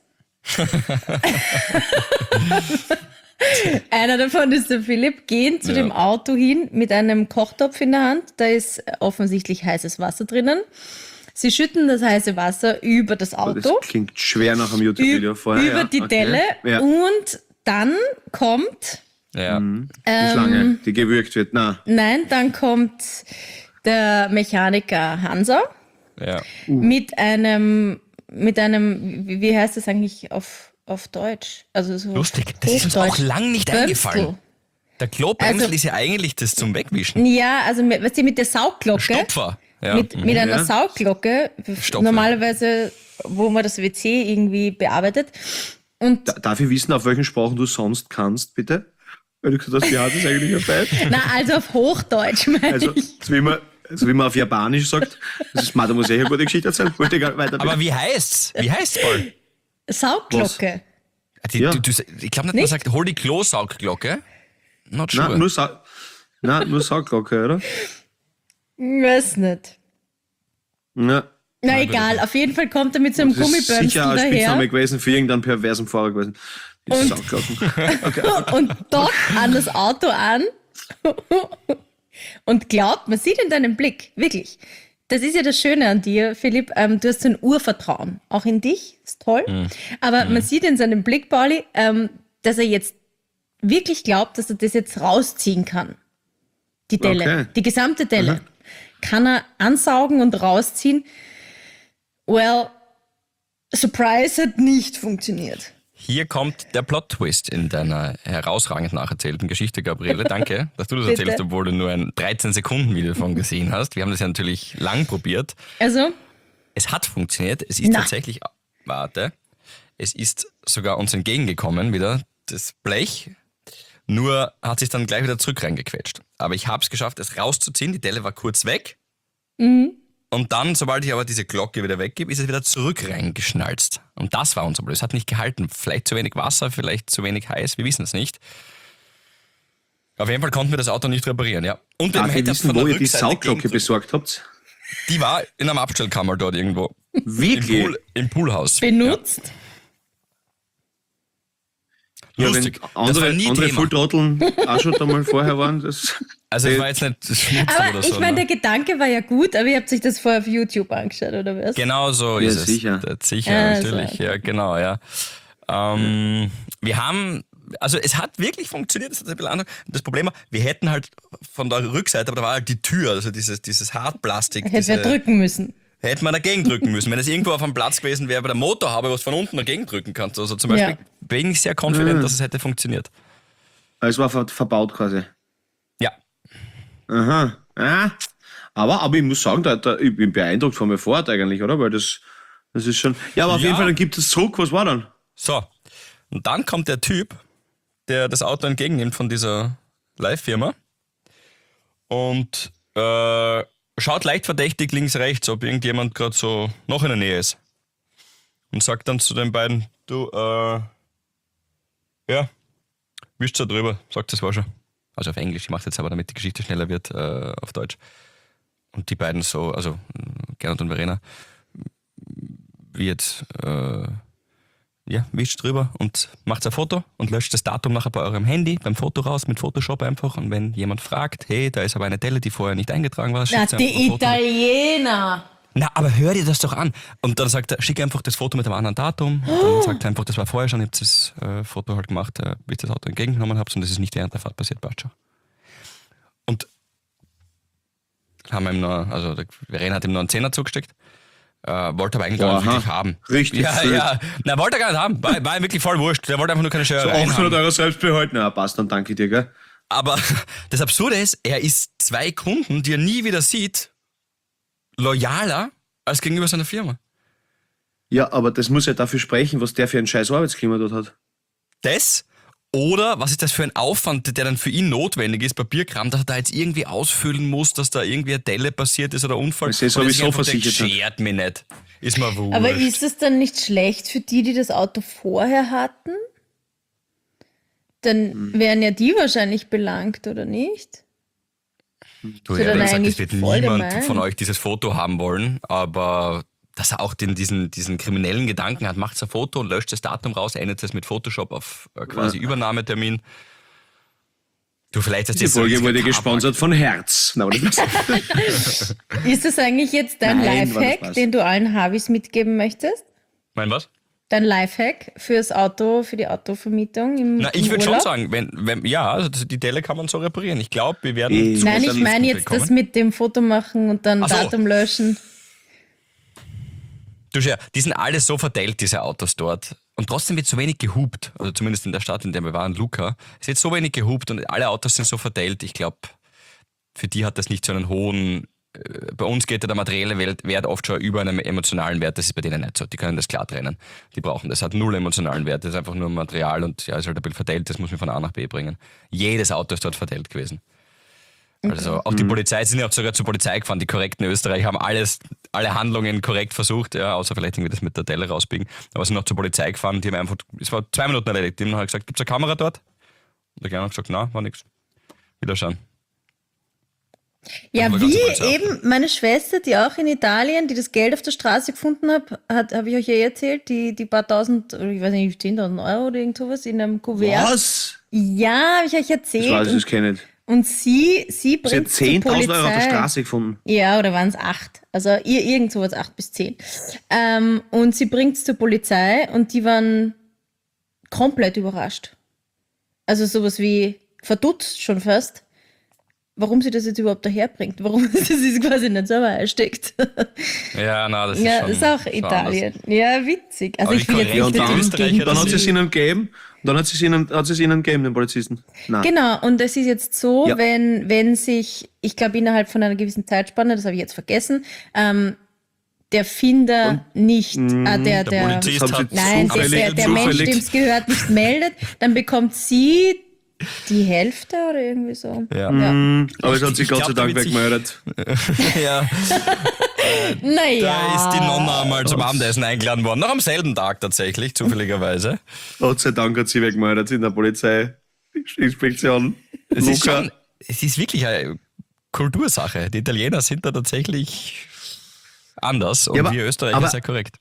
Einer davon ist der Philipp, gehen zu
Ja.
dem Auto hin mit einem Kochtopf in der Hand. Da ist offensichtlich heißes Wasser drinnen. Sie schütten das heiße Wasser über das
Das
Auto,
klingt schwer nach einem
üb-
YouTube-Video vorher.
über
ja.
die
Okay.
Delle
Ja,
und dann kommt,
Ja.
Mhm.
die Schlange, die gewürgt wird. Na,
nein, dann kommt der Mechaniker Hansa
ja.
mit einem, mit einem, wie wie heißt das eigentlich auf, auf Deutsch? Also so
Lustig, das ist uns auch
Hochdeutsch.
lang nicht
Bömstel.
eingefallen. Der Klobremsel
Also-
ist ja eigentlich das zum Wegwischen.
Ja, also mit, weißt du, mit der Saugglocke.
Stopfer. Ja.
Mit, mit einer
Ja.
Saugglocke,
Stopfen.
normalerweise, wo man das W C irgendwie bearbeitet. Und
Da- Darf ich wissen, auf welchen Sprachen du sonst kannst, bitte? Weil du gesagt hast, wie hat das eigentlich auf Deutsch?
na, also auf Hochdeutsch meine
Also,
ich.
so wie, man, so wie man auf Japanisch sagt, das ist, da muss ich eine gute Geschichte erzählen. Wollte ich gar weiter
Aber wie heißt's? Wie heißt's, Paul?
Saugglocke.
Die,
Ja.
du, du, ich glaube nicht, man
Nicht?
sagt, hol die Klosaugglocke. Not sure.
Nein, nur, Sa Nein, nur Saugglocke, oder?
Weiß nicht.
Ja.
Na egal, auf jeden Fall kommt er mit so einem
Das ist
Gummibönsel
sicher ein Spitzname
daher
gewesen für irgendeinen perversen Fahrer gewesen. Die
Und-
Sauglocken.
und dockt an das Auto an und glaubt, man sieht in deinem Blick, wirklich. Das ist ja das Schöne an dir, Philipp, ähm, du hast so ein Urvertrauen, auch in dich, ist toll. Aber man sieht in seinem Blick, Pauli, ähm, dass er jetzt wirklich glaubt, dass er das jetzt rausziehen kann. Die Delle,
Okay.
die gesamte Delle. Kann er ansaugen und rausziehen. Well, Surprise hat nicht funktioniert.
Hier kommt der Plot-Twist in deiner herausragend nacherzählten Geschichte, Gabriele. Danke, dass du das
Bitte.
erzählst, obwohl du nur ein dreizehn Sekunden Video davon gesehen hast. Wir haben das ja natürlich lang probiert.
Also,
Es hat funktioniert. Es ist
Na.
tatsächlich, warte, es ist sogar uns entgegengekommen wieder, das Blech. Nur hat sich dann gleich wieder zurück reingequetscht. Aber ich habe es geschafft, es rauszuziehen. Die Delle war kurz weg. Und dann, sobald ich aber diese Glocke wieder weggebe, ist es wieder zurück reingeschnalzt. Und das war unser Problem. Es hat nicht gehalten. Vielleicht zu wenig Wasser, vielleicht zu wenig heiß. Wir wissen es nicht. Auf jeden Fall konnten wir das Auto nicht reparieren, ja. Und
Darf
man
ich
hätte
wissen,
von
wo
der
ihr die
Rückseite
Saugglocke
gegen-
besorgt habt?
Die war in einem Abstellkammer dort irgendwo. Im,
Wirklich?
Pool, im Poolhaus.
benutzt.
Ja.
Ja,
Lustig.
wenn
Das war
andere,
nie
andere
Thema.
Fulltrotteln auch schon da mal vorher waren. Das
Also es war jetzt nicht Schmutz
Aber
oder so.
ich meine,
ne?
der Gedanke war ja gut, aber ihr habt sich das vorher auf YouTube angeschaut, oder was?
Genau so
Ja,
ist es.
sicher.
Das- Sicher,
Also,
natürlich.
okay.
Ja, genau, ja. Ähm, wir haben, also es hat wirklich funktioniert, das hat ein bisschen anders. Das Problem war, wir hätten halt von der Rückseite, aber da war halt die Tür, also dieses, dieses Hartplastik.
Hätte
diese,
wer drücken müssen.
Hätte man dagegen drücken müssen. Wenn es irgendwo auf einem Platz gewesen wäre, bei der Motorhaube, was von unten dagegen drücken kannst. Also zum Beispiel
Ja.
bin ich sehr confident, dass es hätte funktioniert.
es war ver verbaut quasi.
Ja.
Aha. Ja. Aber, aber ich muss sagen, da, da, ich bin beeindruckt von mir Fahrt eigentlich, oder? Weil das, das ist schon. Ja, aber auf
Ja.
jeden Fall, dann gibt es zurück. Was war dann?
So. Und dann kommt der Typ, der das Auto entgegennimmt von dieser Live-Firma und äh, schaut leicht verdächtig links, rechts, ob irgendjemand gerade so noch in der Nähe ist. Und sagt dann zu den beiden, du, äh, ja, wischt da drüber, sagt, das war schon. Also auf Englisch, ich mache jetzt aber, damit die Geschichte schneller wird, äh, auf Deutsch. Und die beiden so, also Gernot und Verena, wird, äh, ja, wischt drüber und macht ein Foto und löscht das Datum nachher bei eurem Handy, beim Foto raus, mit Photoshop einfach. Und wenn jemand fragt, hey, da ist aber eine Delle, die vorher nicht eingetragen war,
Na,
schickt einfach ein
die
Foto.
Italiener.
Na, aber hör dir das doch an. Und dann sagt er, schick einfach das Foto mit einem anderen Datum. Und dann sagt er einfach, das war vorher schon, ich hab das äh, Foto halt gemacht, äh, wie ich das Auto entgegengenommen habe und das ist nicht während der Fahrt passiert, passt schon. Und haben wir ihm noch, also der Verena hat ihm noch einen Zehner zugesteckt, äh, wollte aber eigentlich gar nicht
Aha.
wirklich haben.
Richtig
Ja,
viel.
ja. Na, wollte er gar nicht haben. War, war ihm wirklich voll wurscht. Der wollte einfach nur keine
So
Scherereien
achthundert
haben.
Euro selbst behalten. Ja, passt, dann danke dir, gell?
Aber das Absurde ist, er ist zwei Kunden, die er nie wieder sieht, loyaler als gegenüber seiner Firma.
Ja, aber das muss ja dafür sprechen, was der für ein scheiß Arbeitsklima dort hat.
Das oder was ist das für ein Aufwand, der dann für ihn notwendig ist, Papierkram, dass er da jetzt irgendwie ausfüllen muss, dass da irgendwie eine Delle passiert ist oder ein Unfall.
Das ist
Und er
sowieso
sich einfach denkt,
versichert.
schert mich nicht. Ist mir wurscht.
Aber ist es dann nicht schlecht für die, die das Auto vorher hatten? Dann
Hm.
wären ja die wahrscheinlich belangt, oder nicht?
Du,
Ist
ja,
er
wie
dann
gesagt,
eigentlich
es wird
voll
niemand
gemein?
von euch dieses Foto haben wollen, aber dass er auch den, diesen, diesen kriminellen Gedanken hat, macht ein Foto und löscht das Datum raus, ändert es mit Photoshop auf äh, quasi
Ja.
Übernahmetermin. Du, vielleicht hast
Die
jetzt so
Folge
riesige
wurde
Paarpark.
gesponsert von Herz. Na, aber das
Ist das eigentlich jetzt dein
Nein, war das
Lifehack,
Spaß.
den du allen Habis mitgeben möchtest?
Mein was?
Dein Lifehack fürs Auto, für die Autovermietung im
Na, ich
im
würde schon
Urlaub?
sagen, wenn, wenn, ja, also das- die Delle kann man so reparieren. Ich glaube, wir werden.
Eh.
zu
Nein,
großen
ich meine
Listen
jetzt das
bekommen.
mit dem Foto machen und dann
Ach so.
Datum löschen.
Du, schau, die sind alle so verteilt, diese Autos dort. und trotzdem wird so wenig gehupt, also zumindest in der Stadt, in der wir waren, Lucca, es wird so wenig gehupt und alle Autos sind so verteilt, ich glaube, für die hat das nicht so einen hohen, äh, bei uns geht ja der materielle Wert, Wert oft schon über einen emotionalen Wert, das ist bei denen nicht so, die können das klar trennen, die brauchen das, hat null emotionalen Wert, das ist einfach nur Material und ja, ist halt ein bisschen verteilt, das muss man von A nach B bringen. Jedes Auto ist dort verteilt gewesen. Also auch die Polizei, sie sind ja auch sogar zur Polizei gefahren, die korrekten Österreicher haben alles, alle Handlungen korrekt versucht, ja, außer vielleicht irgendwie das mit der Delle rausbiegen, aber sind noch zur Polizei gefahren, die haben einfach, es war zwei Minuten erledigt, die haben nachher gesagt, gibt es eine Kamera dort? Und der Kleine hat gesagt, nein, war nichts. Wieder schauen.
Ja,
Dann war die
wie
ganze Polizei
eben meine Schwester, die auch in Italien, die das Geld auf der Straße gefunden hat, hat habe ich euch ja erzählt, die, die paar tausend, oder ich weiß nicht, zehntausend Euro oder irgend sowas in einem Kuvert.
Was?
Ja, habe ich euch
Das
erzählt.
weiß ich, das
und,
kenne ich.
und sie, sie
Sie
bringt
hat
zur
zehntausend Euro auf der
Polizei.
Straße gefunden.
Ja, oder waren es acht? Also ihr, irgend sowas, acht bis zehn. Ähm, und sie bringt es zur Polizei und die waren komplett überrascht. Also sowas wie verdutzt schon fast, warum sie das jetzt überhaupt daherbringt, warum sie es quasi nicht selber einsteckt.
Ja, na, das ist
Ja,
schon,
das ist auch
schon
Italien. Ja, witzig. Also
Aber
ich
wie
will jetzt
korrekt
nicht
die
mit dem
Österreicher
Gegenteil-
Dann hat sie es
sind-
ihnen gegeben. Dann hat sie es ihnen, hat sie es ihnen gegeben, den Polizisten. Nein.
Genau, und es ist jetzt so,
Ja.
wenn, wenn sich, ich glaube innerhalb von einer gewissen Zeitspanne, das habe ich jetzt vergessen, ähm, der Finder nicht, äh, der,
Der
der,
Polizist
Das haben
hat
sie
nein, der,
zufällig-
der, der Mensch,
zufällig-
dem es gehört, nicht meldet, dann bekommt sie die Hälfte oder irgendwie so.
Ja.
Ja.
Mhm, aber es hat
Ich-
sich
ich
Gott sei
glaub,
Dank
damit sich-
weggemeldet.
ja.
Naja.
Da ist die Nonna mal zum Abendessen eingeladen worden. Noch am selben Tag tatsächlich, zufälligerweise.
Gott sei Dank hat sie weggemeldet in der Polizeiinspektion.
Es ist,
Luca.
schon, es ist wirklich eine Kultursache. Die Italiener sind da tatsächlich anders und
Ja, aber-
wir Österreicher
aber-
sehr korrekt.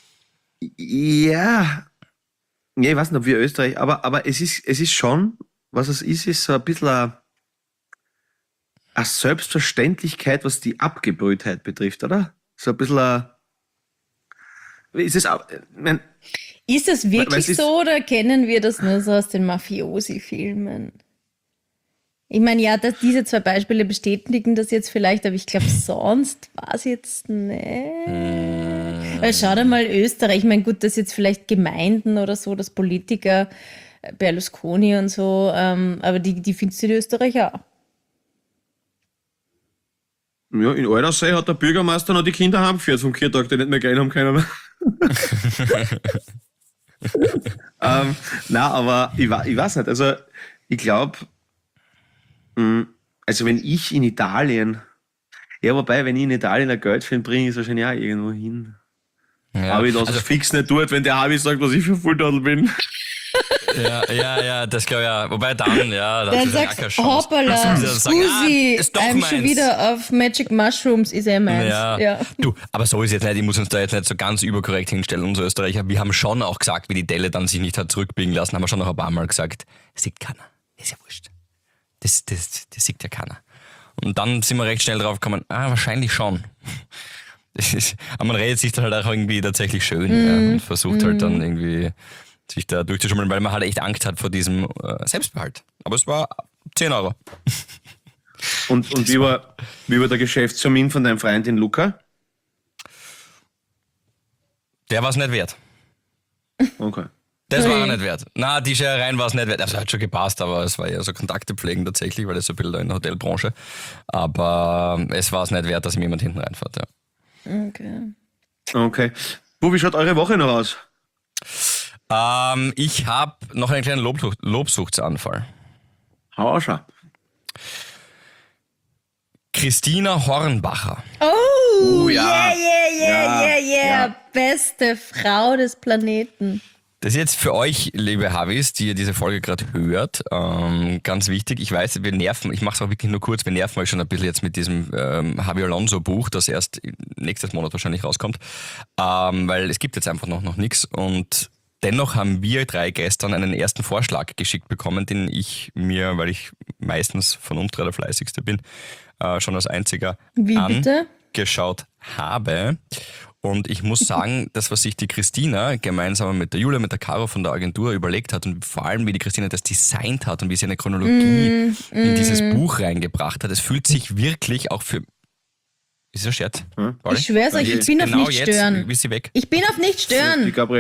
Ja. Ja, ich weiß nicht, ob wir Österreich, aber, aber es ist, es ist schon, was es ist, ist so ein bisschen eine, eine Selbstverständlichkeit, was die Abgebrühtheit betrifft, oder? So ein bisschen eine, ist es auch, ich mein,
Ist das
Weil
wirklich
es ist-
so oder kennen wir das nur so aus den Mafiosi-Filmen? Ich meine, ja, dass diese zwei Beispiele bestätigen das jetzt vielleicht, aber ich glaube, sonst war es jetzt nicht. Weil schau dir mal Österreich, ich meine, gut, dass jetzt vielleicht Gemeinden oder so, dass Politiker, äh, Berlusconi und so, ähm, aber die, die findest du in Österreich auch.
ja, in Aldersee hat der Bürgermeister noch die Kinder heimgeführt vom Kirtag, die nicht mehr gehen haben können. ähm, na, aber ich, wa- ich weiß nicht, also ich glaube, also wenn ich in Italien, ja, wobei, wenn ich in Italien ein Geld finde, bringe ich es wahrscheinlich auch irgendwo hin.
Ja.
Aber ich lasse
also,
es fix nicht tut, wenn der Harvey sagt, was ich für Fultadel bin.
ja, ja, ja, das glaube ich ja. Wobei dann, ja, da
Dann
hat sie ja
sagst
keine
du,
Chance.
hoppala,
Dann sagen sie,
Scusi,
ah, ist doch
I'm schon
meins.
wieder auf Magic Mushrooms, ist er meins.
Ja.
Ja.
Du, aber so ist jetzt nicht, ich muss uns da jetzt nicht so ganz überkorrekt hinstellen, unsere Österreicher. Wir haben schon auch gesagt, wie die Delle dann sich nicht hat zurückbiegen lassen, haben wir schon noch ein paar Mal gesagt, das sieht keiner, ist ja wurscht. Das, das, das sieht ja keiner. Und dann sind wir recht schnell drauf gekommen, ah, wahrscheinlich schon. Das ist, aber man redet sich dann halt auch irgendwie tatsächlich schön
Mm.
ja, und versucht halt dann irgendwie sich da durchzuschummeln, weil man halt echt Angst hat vor diesem äh, Selbstbehalt. Aber es war zehn Euro.
Und, und wie, war, wie war der Geschäftstermin von deinem Freund in Luca?
Der war es nicht wert.
Okay.
Das war er
Ui.
nicht wert. Na, die Scherereien war es nicht wert. Also hat schon gepasst, aber es war eher so Kontakte pflegen tatsächlich, weil das so ein bisschen in der Hotelbranche. Aber es war es nicht wert, dass ihm jemand hinten reinfährt. Ja.
Okay.
Okay. Bu, wie schaut eure Woche noch aus?
Ähm, ich habe noch einen kleinen Lobsuch Lobsuchtsanfall.
Hau auch schon.
Christina Hornbacher.
Oh,
ja.
yeah, yeah, yeah,
Ja,
yeah, yeah.
ja.
Beste Frau des Planeten.
Das ist jetzt für euch, liebe Havis, die ihr diese Folge gerade hört, ähm, ganz wichtig. Ich weiß, wir nerven, ich mache es auch wirklich nur kurz, wir nerven euch schon ein bisschen jetzt mit diesem ähm, Javi Alonso Buch, das erst nächstes Monat wahrscheinlich rauskommt, ähm, weil es gibt jetzt einfach noch, noch nichts und dennoch haben wir drei gestern einen ersten Vorschlag geschickt bekommen, den ich mir, weil ich meistens von uns drei der fleißigste bin, äh, schon als einziger
Wie bitte?
angeschaut habe. Und ich muss sagen, das, was sich die Christina gemeinsam mit der Julia, mit der Caro von der Agentur überlegt hat und vor allem, wie die Christina das designt hat und wie sie eine Chronologie
Mm,
in dieses Buch reingebracht hat, es fühlt sich wirklich auch für... Ist das ein Scherz? Pauli?
Ich schwör's euch, ich bin auf
genau
nicht
jetzt,
stören.
Wie ist sie weg?
Ich bin auf nicht
Die
stören.
Gabriele.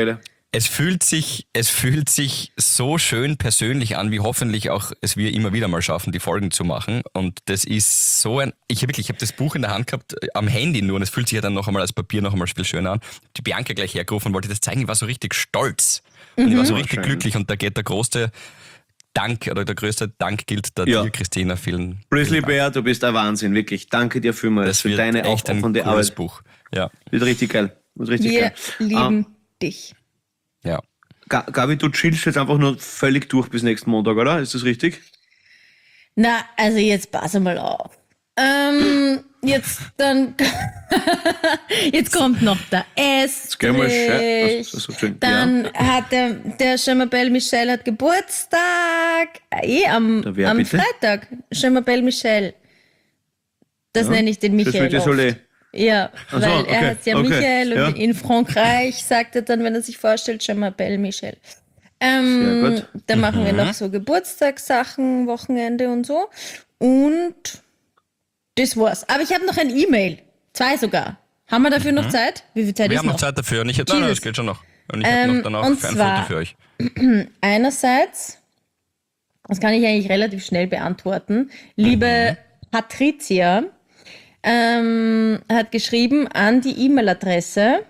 Es fühlt sich, es fühlt sich so schön persönlich an, wie hoffentlich auch es wir immer wieder mal schaffen, die Folgen zu machen. Und das ist so ein, ich habe wirklich, ich habe das Buch in der Hand gehabt, am Handy nur, und es fühlt sich ja dann noch einmal als Papier noch einmal viel schöner an. Die Bianca gleich hergerufen und wollte das zeigen, ich war so richtig stolz. Und mhm. ich war so richtig glücklich, und da geht der größte Dank, oder der größte Dank gilt der
ja.
dir, Christina. Vielen,
Grizzly
vielen
Bear, du bist ein Wahnsinn, wirklich. Danke dir vielmals
das
für deine
echt ein
aufopfernde
cooles
Arbeit.
Buch. Ja.
Wird richtig geil. Wird richtig
Wir
geil.
lieben
Um,
dich.
Ja.
Gabi, du chillst jetzt einfach nur völlig durch bis nächsten Montag, oder? Ist das richtig?
Na, also jetzt pass mal auf. Ähm, jetzt dann, jetzt kommt noch der
Jetzt gehen wir schön.
Estrich.
Also, so
Dann
ja.
hat der, der Jean-Mabel Michel hat Geburtstag. Eh, am,
Der wer
am
bitte?
Freitag. Jean-Mabel Michel. Das
Ja.
nenne ich den
Das
Michael
wird ja so
oft.
le-
Ja,
Ach so,
weil
okay,
er heißt ja
okay,
Michael,
ja.
und in Frankreich sagt er dann, wenn er sich vorstellt, Jean-Mabel Michel. Ähm,
Sehr gut.
Dann machen wir noch so Geburtstagssachen, Wochenende und so. Und das war's. Aber ich habe noch ein E-Mail. Zwei sogar. Haben wir dafür noch Zeit? Wie viel Zeit
Wir
ist
haben
noch?
noch Zeit dafür. Und ich hätte, nein, nein,
Jesus.
das geht schon noch. Und ich hätte
Ähm,
noch danach
und
für ein
zwar-
Foto für euch.
Einerseits, das kann ich eigentlich relativ schnell beantworten. Liebe Patricia ähm, hat geschrieben an die E-Mail-Adresse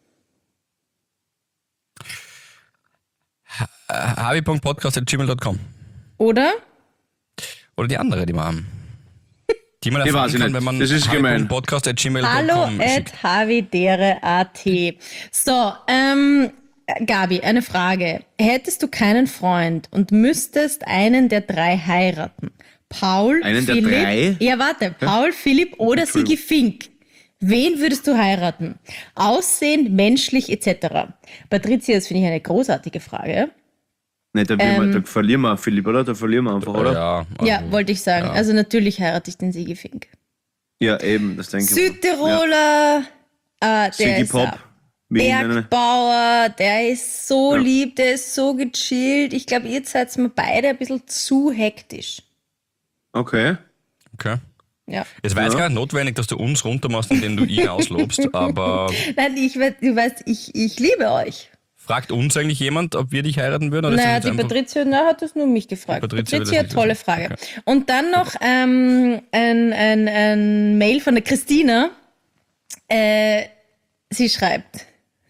habi punkt podcast at gmail punkt com.
oder
Oder die andere, die wir haben. Die man
Die
erfahren
weiß ich
kann,
nicht.
wenn man
Das ist gemein.
podcast at gmail punkt
hallo
com
at
schickt.
havidere.at. So, ähm, Gabi, eine Frage. Hättest du keinen Freund und müsstest einen der drei heiraten? Paul,
Einen der
Philipp,
drei?
ja warte, Paul, Philipp oder Sigi Fink. Wen würdest du heiraten? Aussehen, menschlich et cetera. Patricia, das finde ich eine großartige Frage.
Nicht, da, ähm, wir, da verlieren wir, Philipp, oder? Da verlieren wir einfach, oder?
Ja, also,
Ja, wollte ich sagen.
ja.
Also natürlich heirate ich den Sigi Fink.
Ja, eben, das denke ich.
Südtiroler, äh, der
Sigi
ist
Pop.
ein
Wie ihn nennen.
Bergbauer, der ist so
Ja.
lieb, der ist so gechillt. Ich glaube, ihr seid mir beide ein bisschen zu hektisch.
Okay.
Okay.
Ja.
Es war jetzt
Ja.
gar nicht notwendig, dass du uns runtermachst, indem du ihn auslobst, aber
Nein, ich, we- du weißt, ich, ich liebe euch.
fragt uns eigentlich jemand, ob wir dich heiraten würden? Oder
Naja,
ist
die
das einfach-
Patricia na, hat das nur mich gefragt.
Die Patricia
Patricia,
will das
tolle
nicht
Frage.
wissen.
Und dann noch ähm, ein, ein, ein Mail von der Christina. Äh, sie schreibt,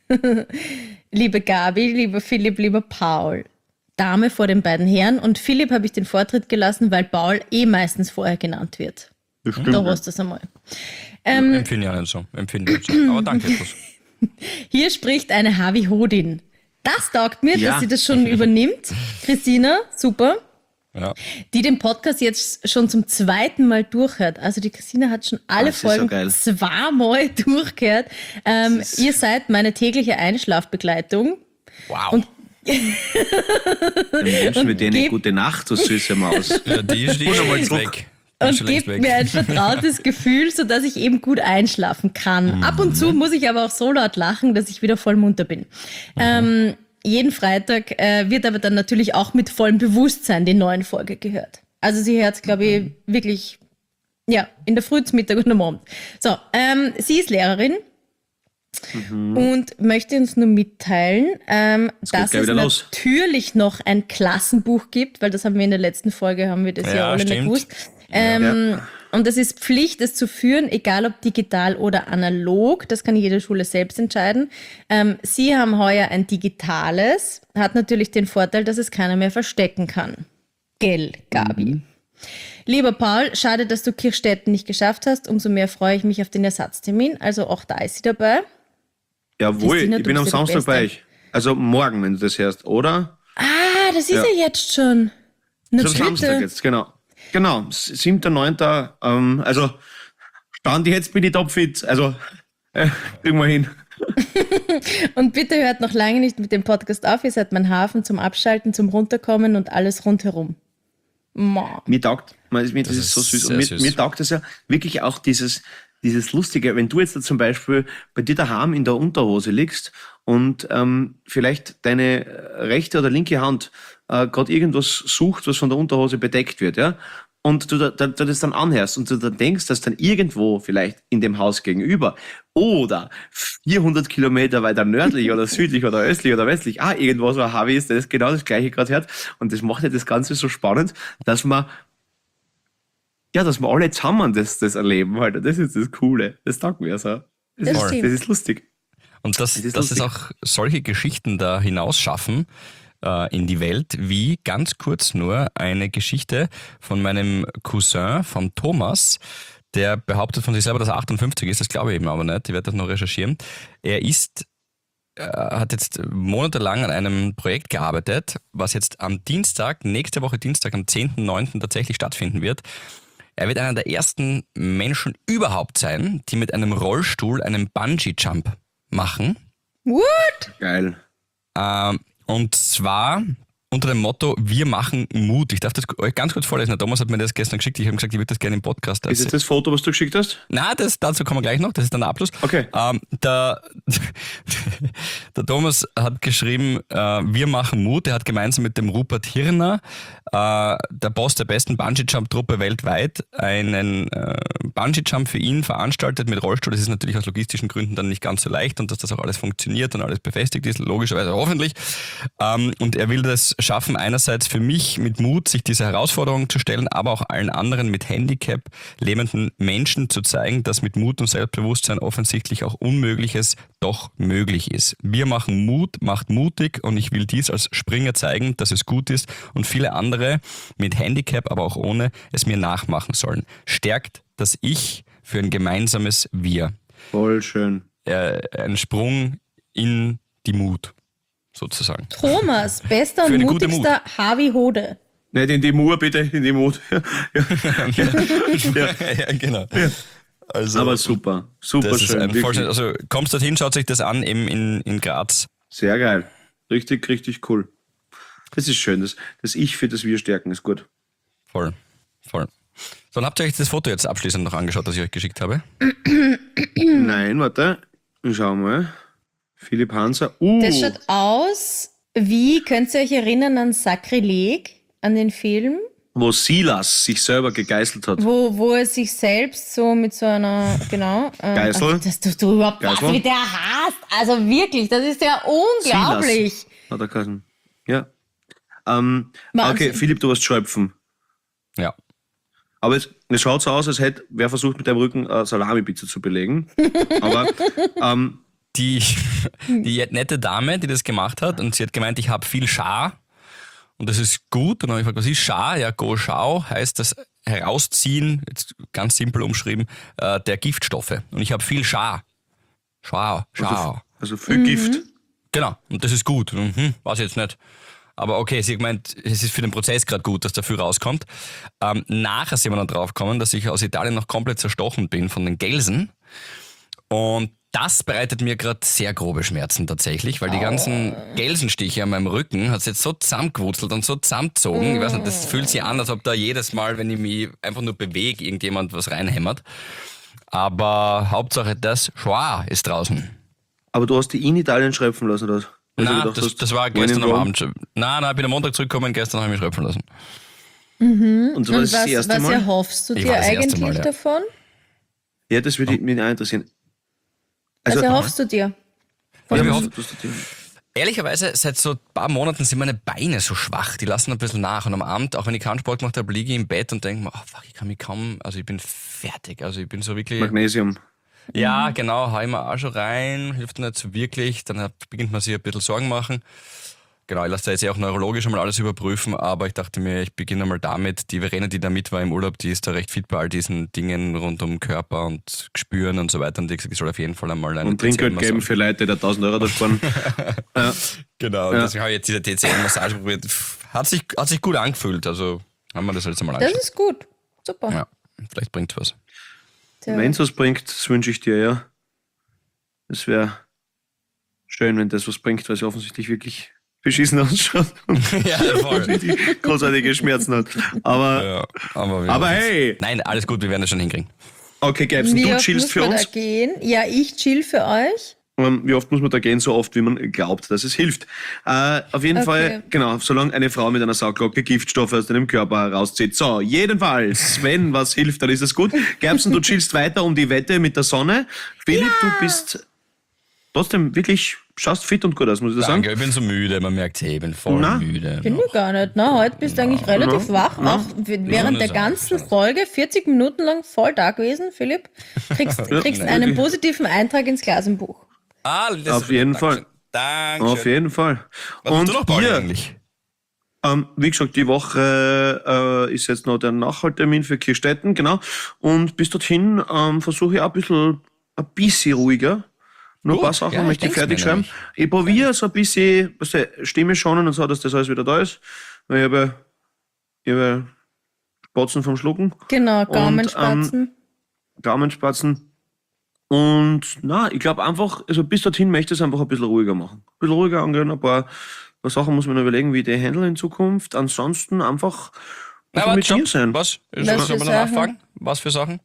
liebe Gabi, lieber Philipp, lieber Paul, Dame vor den beiden Herren, und Philipp habe ich den Vortritt gelassen, weil Paul eh meistens vorher genannt wird.
Das stimmt.
Da
ja.
hast du es einmal.
Empfinde ich auch nicht so. Empfinde ich nicht so. Aber danke. Etwas.
Hier spricht eine Havi Hodin. Das taugt mir,
Ja.
dass sie das schon übernimmt. Christina, super.
Ja.
Die den Podcast jetzt schon zum zweiten Mal durchhört. Also die Christina hat schon alle
das ist so
Folgen
geil.
zweimal durchgehört. Ähm,
Das ist-
ihr seid meine tägliche Einschlafbegleitung.
Wow.
Und-
Den Menschen mit denen
geb-
gute Nacht, so süße Maus.
Ja, die ist, die ist schon längst weg. Die ist
Und
schon längst
gebt
weg.
mir ein vertrautes Gefühl, sodass ich eben gut einschlafen kann. Ab und zu muss ich aber auch so laut lachen, dass ich wieder voll munter bin. Ähm, jeden Freitag äh, wird aber dann natürlich auch mit vollem Bewusstsein die neuen Folge gehört. Also sie hört, glaube ich, wirklich, ja, in der Früh, zum Mittag und am Abend. So, ähm, sie ist Lehrerin und möchte uns nur mitteilen, ähm, dass
gleich
es
wieder los.
natürlich noch ein Klassenbuch gibt, weil das haben wir in der letzten Folge, haben wir das ja,
Ja,
alle nicht
stimmt.
gewusst. Ähm, Und es ist Pflicht, es zu führen, egal ob digital oder analog. Das kann jede Schule selbst entscheiden. Ähm, Sie haben heuer ein digitales, hat natürlich den Vorteil, dass es keiner mehr verstecken kann. Gell, Gabi. Lieber Paul, schade, dass du Kirchstetten nicht geschafft hast. Umso mehr freue ich mich auf den Ersatztermin. Also auch da ist sie dabei.
Jawohl,
Christina,
ich
du
bin am
bist ja der
Samstag bei
Beste.
euch. Also morgen, wenn du das hörst, oder?
Ah, das ist ja,
Ja.
jetzt schon. Na,
Das ist am Samstag
bitte.
jetzt, genau. Genau, siebter neunter Ähm, also stand ich jetzt bin ich topfit. Also äh, kriegen wir hin.
Und bitte hört noch lange nicht mit dem Podcast auf. Ihr seid mein Hafen zum Abschalten, zum Runterkommen und alles rundherum. Ma.
Mir taugt, man, mir, das,
Das
ist so
ist
süß.
sehr
Und mir,
süß.
mir taugt das ja wirklich auch dieses, dieses Lustige, wenn du jetzt da zum Beispiel bei dir daheim in der Unterhose liegst und ähm, vielleicht deine rechte oder linke Hand äh, gerade irgendwas sucht, was von der Unterhose bedeckt wird, ja, und du, da, da, du das dann anhörst und du dann denkst, dass dann irgendwo vielleicht in dem Haus gegenüber oder vierhundert Kilometer weiter nördlich oder südlich oder östlich oder westlich, ah, irgendwo so ein Harvey ist, der das genau das Gleiche gerade hört. Und das macht ja das Ganze so spannend, dass man, ja, dass wir alle zusammen das, das erleben halt. Das ist das Coole. Das taugt mir so. Das,
Das
ist,
stimmt.
das ist lustig.
Und dass,
Das ist
dass es
lustig.
auch solche Geschichten da hinausschaffen äh, in die Welt, wie ganz kurz nur eine Geschichte von meinem Cousin, von Thomas, der behauptet von sich selber, dass er achtundfünfzig ist, das glaube ich eben aber nicht, ich werde das noch recherchieren. Er ist, äh, hat jetzt monatelang an einem Projekt gearbeitet, was jetzt am Dienstag, nächste Woche Dienstag, am zehnten neunten tatsächlich stattfinden wird. Er wird einer der ersten Menschen überhaupt sein, die mit einem Rollstuhl einen Bungee-Jump machen.
What?
Geil.
Ähm, und zwar unter dem Motto, wir machen Mut. Ich darf das euch ganz kurz vorlesen. Der Thomas hat mir das gestern geschickt. Ich habe gesagt, ich würde das gerne im Podcast.
Ist das das Foto, was du geschickt hast?
Na, das, dazu kommen wir gleich noch. Das ist dann der Abschluss.
Okay.
Ähm, der, der Thomas hat geschrieben, äh, wir machen Mut. Er hat gemeinsam mit dem Rupert Hirner, äh, der Boss der besten Bungee-Jump-Truppe weltweit, einen äh, Bungee-Jump für ihn veranstaltet mit Rollstuhl. Das ist natürlich aus logistischen Gründen dann nicht ganz so leicht und dass das auch alles funktioniert und alles befestigt ist, logischerweise hoffentlich. Ähm, und er will das schaffen, einerseits für mich mit Mut, sich dieser Herausforderung zu stellen, aber auch allen anderen mit Handicap lebenden Menschen zu zeigen, dass mit Mut und Selbstbewusstsein offensichtlich auch Unmögliches doch möglich ist. Wir machen Mut, macht mutig und ich will dies als Springer zeigen, dass es gut ist und viele andere mit Handicap, aber auch ohne, es mir nachmachen sollen. Stärkt das Ich für ein gemeinsames Wir.
Voll schön.
Äh, ein Sprung in die Mut, sozusagen.
Thomas, bester
Für
und
eine gute
mutigster Harvey Hode.
Nicht in die Mur, bitte, in die Mut. Ja.
ja, genau. Also,
Aber super, super
das ist
schön.
ein
wirklich.
voll, also kommst dorthin, schaut sich das an, eben in, in Graz.
Sehr geil. Richtig, richtig cool. Das ist schön. Das, das Ich für das Wir stärken ist gut.
Voll, voll. So, dann habt ihr euch das Foto jetzt abschließend noch angeschaut, das ich euch geschickt habe?
Nein, warte. Schau mal. Philipp Hanser. Uh,
Das schaut aus wie, könnt ihr euch erinnern an Sakrileg, an den Film,
wo Silas sich selber gegeißelt hat.
wo, wo er sich selbst so mit so einer, genau. Äh,
Geißel?
also, dass du, du überhaupt was
Geißel?
mit der hast. Also wirklich, das ist ja unglaublich.
Silas hat er geheißen. Ja. Ähm,
Wahnsinn.
okay, Philipp, du hast Schröpfen.
Ja.
Aber es, es schaut so aus, als hätte wer versucht, mit deinem Rücken äh, Salami-Pizza zu belegen. Aber ähm,
Die, die nette Dame, die das gemacht hat, und sie hat gemeint, ich habe viel Schar und das ist gut. Und dann habe ich gefragt, was ist Schar? Ja, Go Schau heißt das Herausziehen, jetzt ganz simpel umschrieben, äh, der Giftstoffe. Und ich habe viel Schar. Schau, schau.
also viel Gift.
Genau, und das ist gut. Mhm, weiß ich jetzt nicht. Aber okay, sie hat gemeint, es ist für den Prozess gerade gut, dass dafür rauskommt. Ähm, nachher sind wir dann drauf gekommen, dass ich aus Italien noch komplett zerstochen bin von den Gelsen. Und das bereitet mir gerade sehr grobe Schmerzen tatsächlich, weil die ganzen Gelsenstiche an meinem Rücken hat es jetzt so zusammengewurzelt und so zusammengezogen. Ich weiß nicht, das fühlt sich an, als ob da jedes Mal, wenn ich mich einfach nur bewege, irgendjemand was reinhämmert. Aber Hauptsache das Schwa ist draußen.
Aber du hast die in Italien schröpfen lassen, oder? was? Weil du
Nein,
gedacht
das,
hast,
das war
when
gestern
in
am
Rome.
Abend schon. Nein, nein, ich bin am Montag zurückgekommen, gestern habe ich mich schröpfen lassen.
Und so war
Und
das das
was,
erste
was
Mal?
erhoffst du
Ich
dir
war das erste
eigentlich
Mal, ja.
davon?
Ja, das würde mich auch interessieren.
Was erhoffst du dir?
Ja,
ja,
wir
was-
hoffen-
was- was-
Ehrlicherweise, seit so ein paar Monaten sind meine Beine so schwach, die lassen ein bisschen nach. Und am Abend, auch wenn ich keinen Sport gemacht habe, liege ich im Bett und denke mir, oh fuck, ich kann mich kaum, also ich bin fertig. Also ich bin so wirklich...
Magnesium.
Ja, genau, hau ich mir auch schon rein, hilft nicht so wirklich. Dann hat, beginnt man sich ein bisschen Sorgen machen. Genau, ich lasse da jetzt ja auch neurologisch einmal alles überprüfen, aber ich dachte mir, ich beginne mal damit. Die Verena, die da mit war im Urlaub, die ist da recht fit bei all diesen Dingen rund um Körper und Gespüren und so weiter. Und die hat gesagt, ich soll auf jeden Fall einmal eine
Und Trinkgeld geben für Leute, die da tausend Euro da sparen. ja.
Genau,
Ja.
deswegen habe ich jetzt diese T C M-Massage probiert. Hat sich, hat sich gut angefühlt, also haben wir das jetzt einmal
Das
angeschaut.
ist gut. Super.
Ja, vielleicht bringt was.
Sehr
Wenn
gut.
es was bringt, das wünsche ich dir, ja. Das wäre schön, wenn das was bringt, weil es offensichtlich wirklich beschissen ausschaut und
Ja, voll.
offensichtlich großartige Schmerzen hat. Aber,
Ja, aber wir
aber
werden's-
hey,
Nein, alles gut, wir werden das schon hinkriegen.
okay, Gabson,
Wie
du
oft
chillst
muss
für
man
uns.
da gehen? Ja, ich chill für euch.
Ähm, wie oft muss man da gehen? So oft, wie man glaubt, dass es hilft. Äh, auf jeden
Okay.
Fall, genau, solange eine Frau mit einer Sauglocke Giftstoffe aus deinem Körper rauszieht. So, jedenfalls, wenn was hilft, dann ist es gut. Gerbsen, du chillst weiter um die Wette mit der Sonne. Philipp, du bist trotzdem wirklich, schaust fit und gut aus, muss ich das
Danke,
sagen.
ich bin so müde, man merkt ich bin voll
Na?
müde.
Bin ich gar nicht. Na, heute bist du eigentlich relativ wach. Auch während
Ja,
der
das
ganzen
auch.
Folge, vierzig Minuten lang voll da gewesen, Philipp. Kriegst, kriegst
Nein.
einen positiven Eintrag ins Glasenbuch.
Ah, das
Auf jeden
Dankeschön.
Fall.
Dankeschön.
Auf jeden Fall.
Was machst
Und
du noch, Pauli,
ihr,
eigentlich?
Ähm, wie gesagt, die Woche äh, ist jetzt noch der Nachhalttermin für Kirchstetten, genau. Und bis dorthin ähm, versuche ich auch ein bisschen, ein bisschen ruhiger. Nur ein
Gut,
paar Sachen
ja, ich
möchte ich
denk's
fertig
mir
schreiben.
nämlich.
Ich probiere so ein bisschen, weißt du, Stimme schonen und so, dass das alles wieder da ist. Weil ich habe, ich habe Spatzen vom Schlucken,
Genau,
ähm,
Gaumenspatzen.
Gaumenspatzen. Und na, ich glaube einfach, also bis dorthin möchte ich es einfach ein bisschen ruhiger machen. Ein bisschen ruhiger angehen, ein paar, ein paar Sachen muss man noch überlegen, wie ich die handle in Zukunft. Ansonsten einfach,
Na,
einfach
warte,
mit
stopp.
mir sein.
Was?
Was
Soll
für
man noch
Sachen?
nachfragen? Was für Sachen?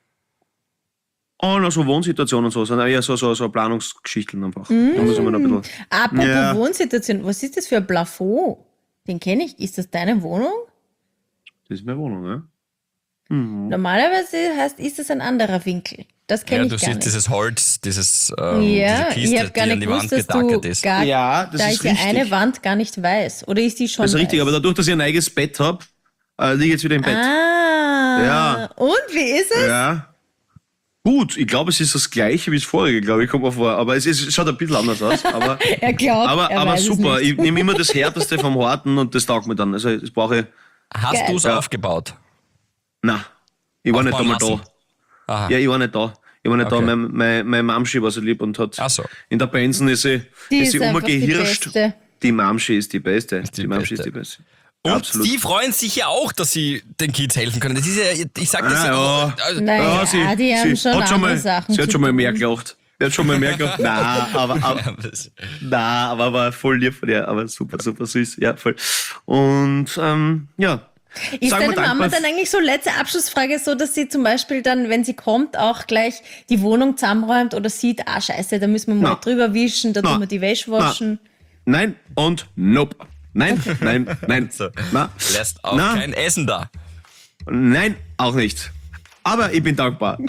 Oh, na, so Wohnsituationen und so, sondern eher so, so, so Planungsgeschichten einfach. Da muss man ein bisschen,
Apropos
Ja.
Wohnsituation, was ist das für ein Plafond? Den kenne ich. Ist das deine Wohnung?
das ist meine Wohnung, ja?
Normalerweise heißt, ist das ein anderer Winkel. Das kenne
Ja,
ich
du
gar
siehst
nicht.
dieses Holz, dieses, ähm,
Ja,
diese Kiste,
ich habe gar
die an
nicht
die Wand
gewusst, dass du
getackert ist.
gar,
Ja, das
da
ist
ist ja
richtig.
eine Wand gar nicht weiß. Oder ist die schon
Das ist richtig,
weiß?
aber dadurch, dass ich ein eigenes Bett habe, äh, liege ich jetzt wieder im Bett.
Ah,
Ja.
und wie ist es?
Ja. Gut, ich glaube, es ist das gleiche wie das vorige, glaube ich, kommt mir vor. Aber es, ist, es schaut ein bisschen anders aus. Aber,
Er glaubt,
aber,
er
aber
weiß
super,
Es nicht.
ich nehme immer das Härteste vom Harten und das taugt mir dann. Also das brauche ich.
Hast
Geil.
du es
Ja.
aufgebaut?
Nein, ich war nicht
Aufbauen
einmal da.
lassen. Aha.
Ja, ich war nicht da. Ich war nicht
Okay.
da. Mein, mein, meine Mamschi war so lieb und hat
Ach so.
in der Benson ist sie,
Die
ist sie
ist einfach die
umgehirscht.
Beste.
Die Mamschi ist die Beste.
die
Die, Mamschi
Beste.
ist die Beste.
Und
Absolut.
die freuen sich ja auch, dass sie den Kids helfen können. Das ist ja, ich sag das
Ah,
ja.
ja.
Also,
Naja, die haben schon
hat schon
andere
mal,
Sachen
Sie hat
zu
schon mal
tun.
mehr gelacht. Sie hat schon mal mehr gelacht. Nein, aber, aber,
das-
nein, aber war voll lieb von dir. Aber super, super süß. Ja, voll. Und ähm, ja.
Ist
Sagen wir
deine Mama
dankbar-
dann eigentlich so, letzte Abschlussfrage, so, dass sie zum Beispiel dann, wenn sie kommt, auch gleich die Wohnung zusammenräumt oder sieht, ah scheiße, da müssen wir mal
Na.
drüber wischen, da
Na.
tun wir die Wäsche waschen.
Nein und nope. Nein, nein, nein.
So.
Na,
Lässt auch
Na.
kein Essen da.
nein, auch nicht. Aber ich bin dankbar.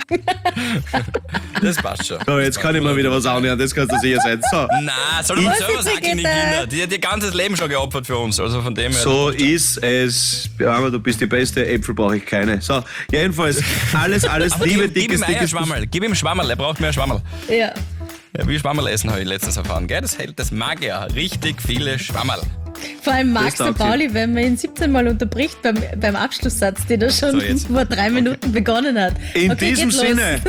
Das passt schon.
So, jetzt kann ich mal wieder was anhören, das kannst du sicher sein. So,
Na, soll man
Was
selber
ist
sagen, die
Brigitte?
Kinder. Die hat ihr ganzes Leben schon geopfert für uns. Also von dem her.
so ist es. Beama, du bist die Beste, Äpfel brauche ich keine. So, jedenfalls, alles, alles
Aber
Liebe,
gib, gib
dickes,
ihm einen
dickes.
Schwammerl. Gib ihm Schwammerl. Er braucht mehr Schwammerl.
Ja.
Ja, wie Schwammerl essen habe ich letztens erfahren. Gell? Das, hält, das mag er. Richtig viele Schwammerl.
Vor allem mag
Das
der
taugt
Pauli, wenn man ihn siebzehn Mal unterbricht beim, beim Abschlusssatz, den er schon
So, jetzt.
vor drei Minuten begonnen hat.
In
Okay,
diesem
geht los.
Sinne.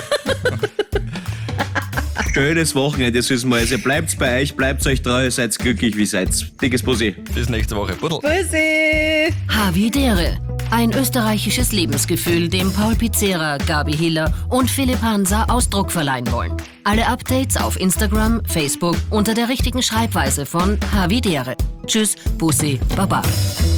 Schönes Wochenende, süßen Mäuse. Bleibt bei euch, bleibt euch treu, seid glücklich wie seid. Dickes Bussi.
Bis nächste Woche. Buddel.
Bussi!
Havidere. Ein österreichisches Lebensgefühl, dem Paul Pizzera, Gabi Hiller und Philipp Hansa Ausdruck verleihen wollen. Alle Updates auf Instagram, Facebook unter der richtigen Schreibweise von Havidere. Tschüss, Bussi, Baba.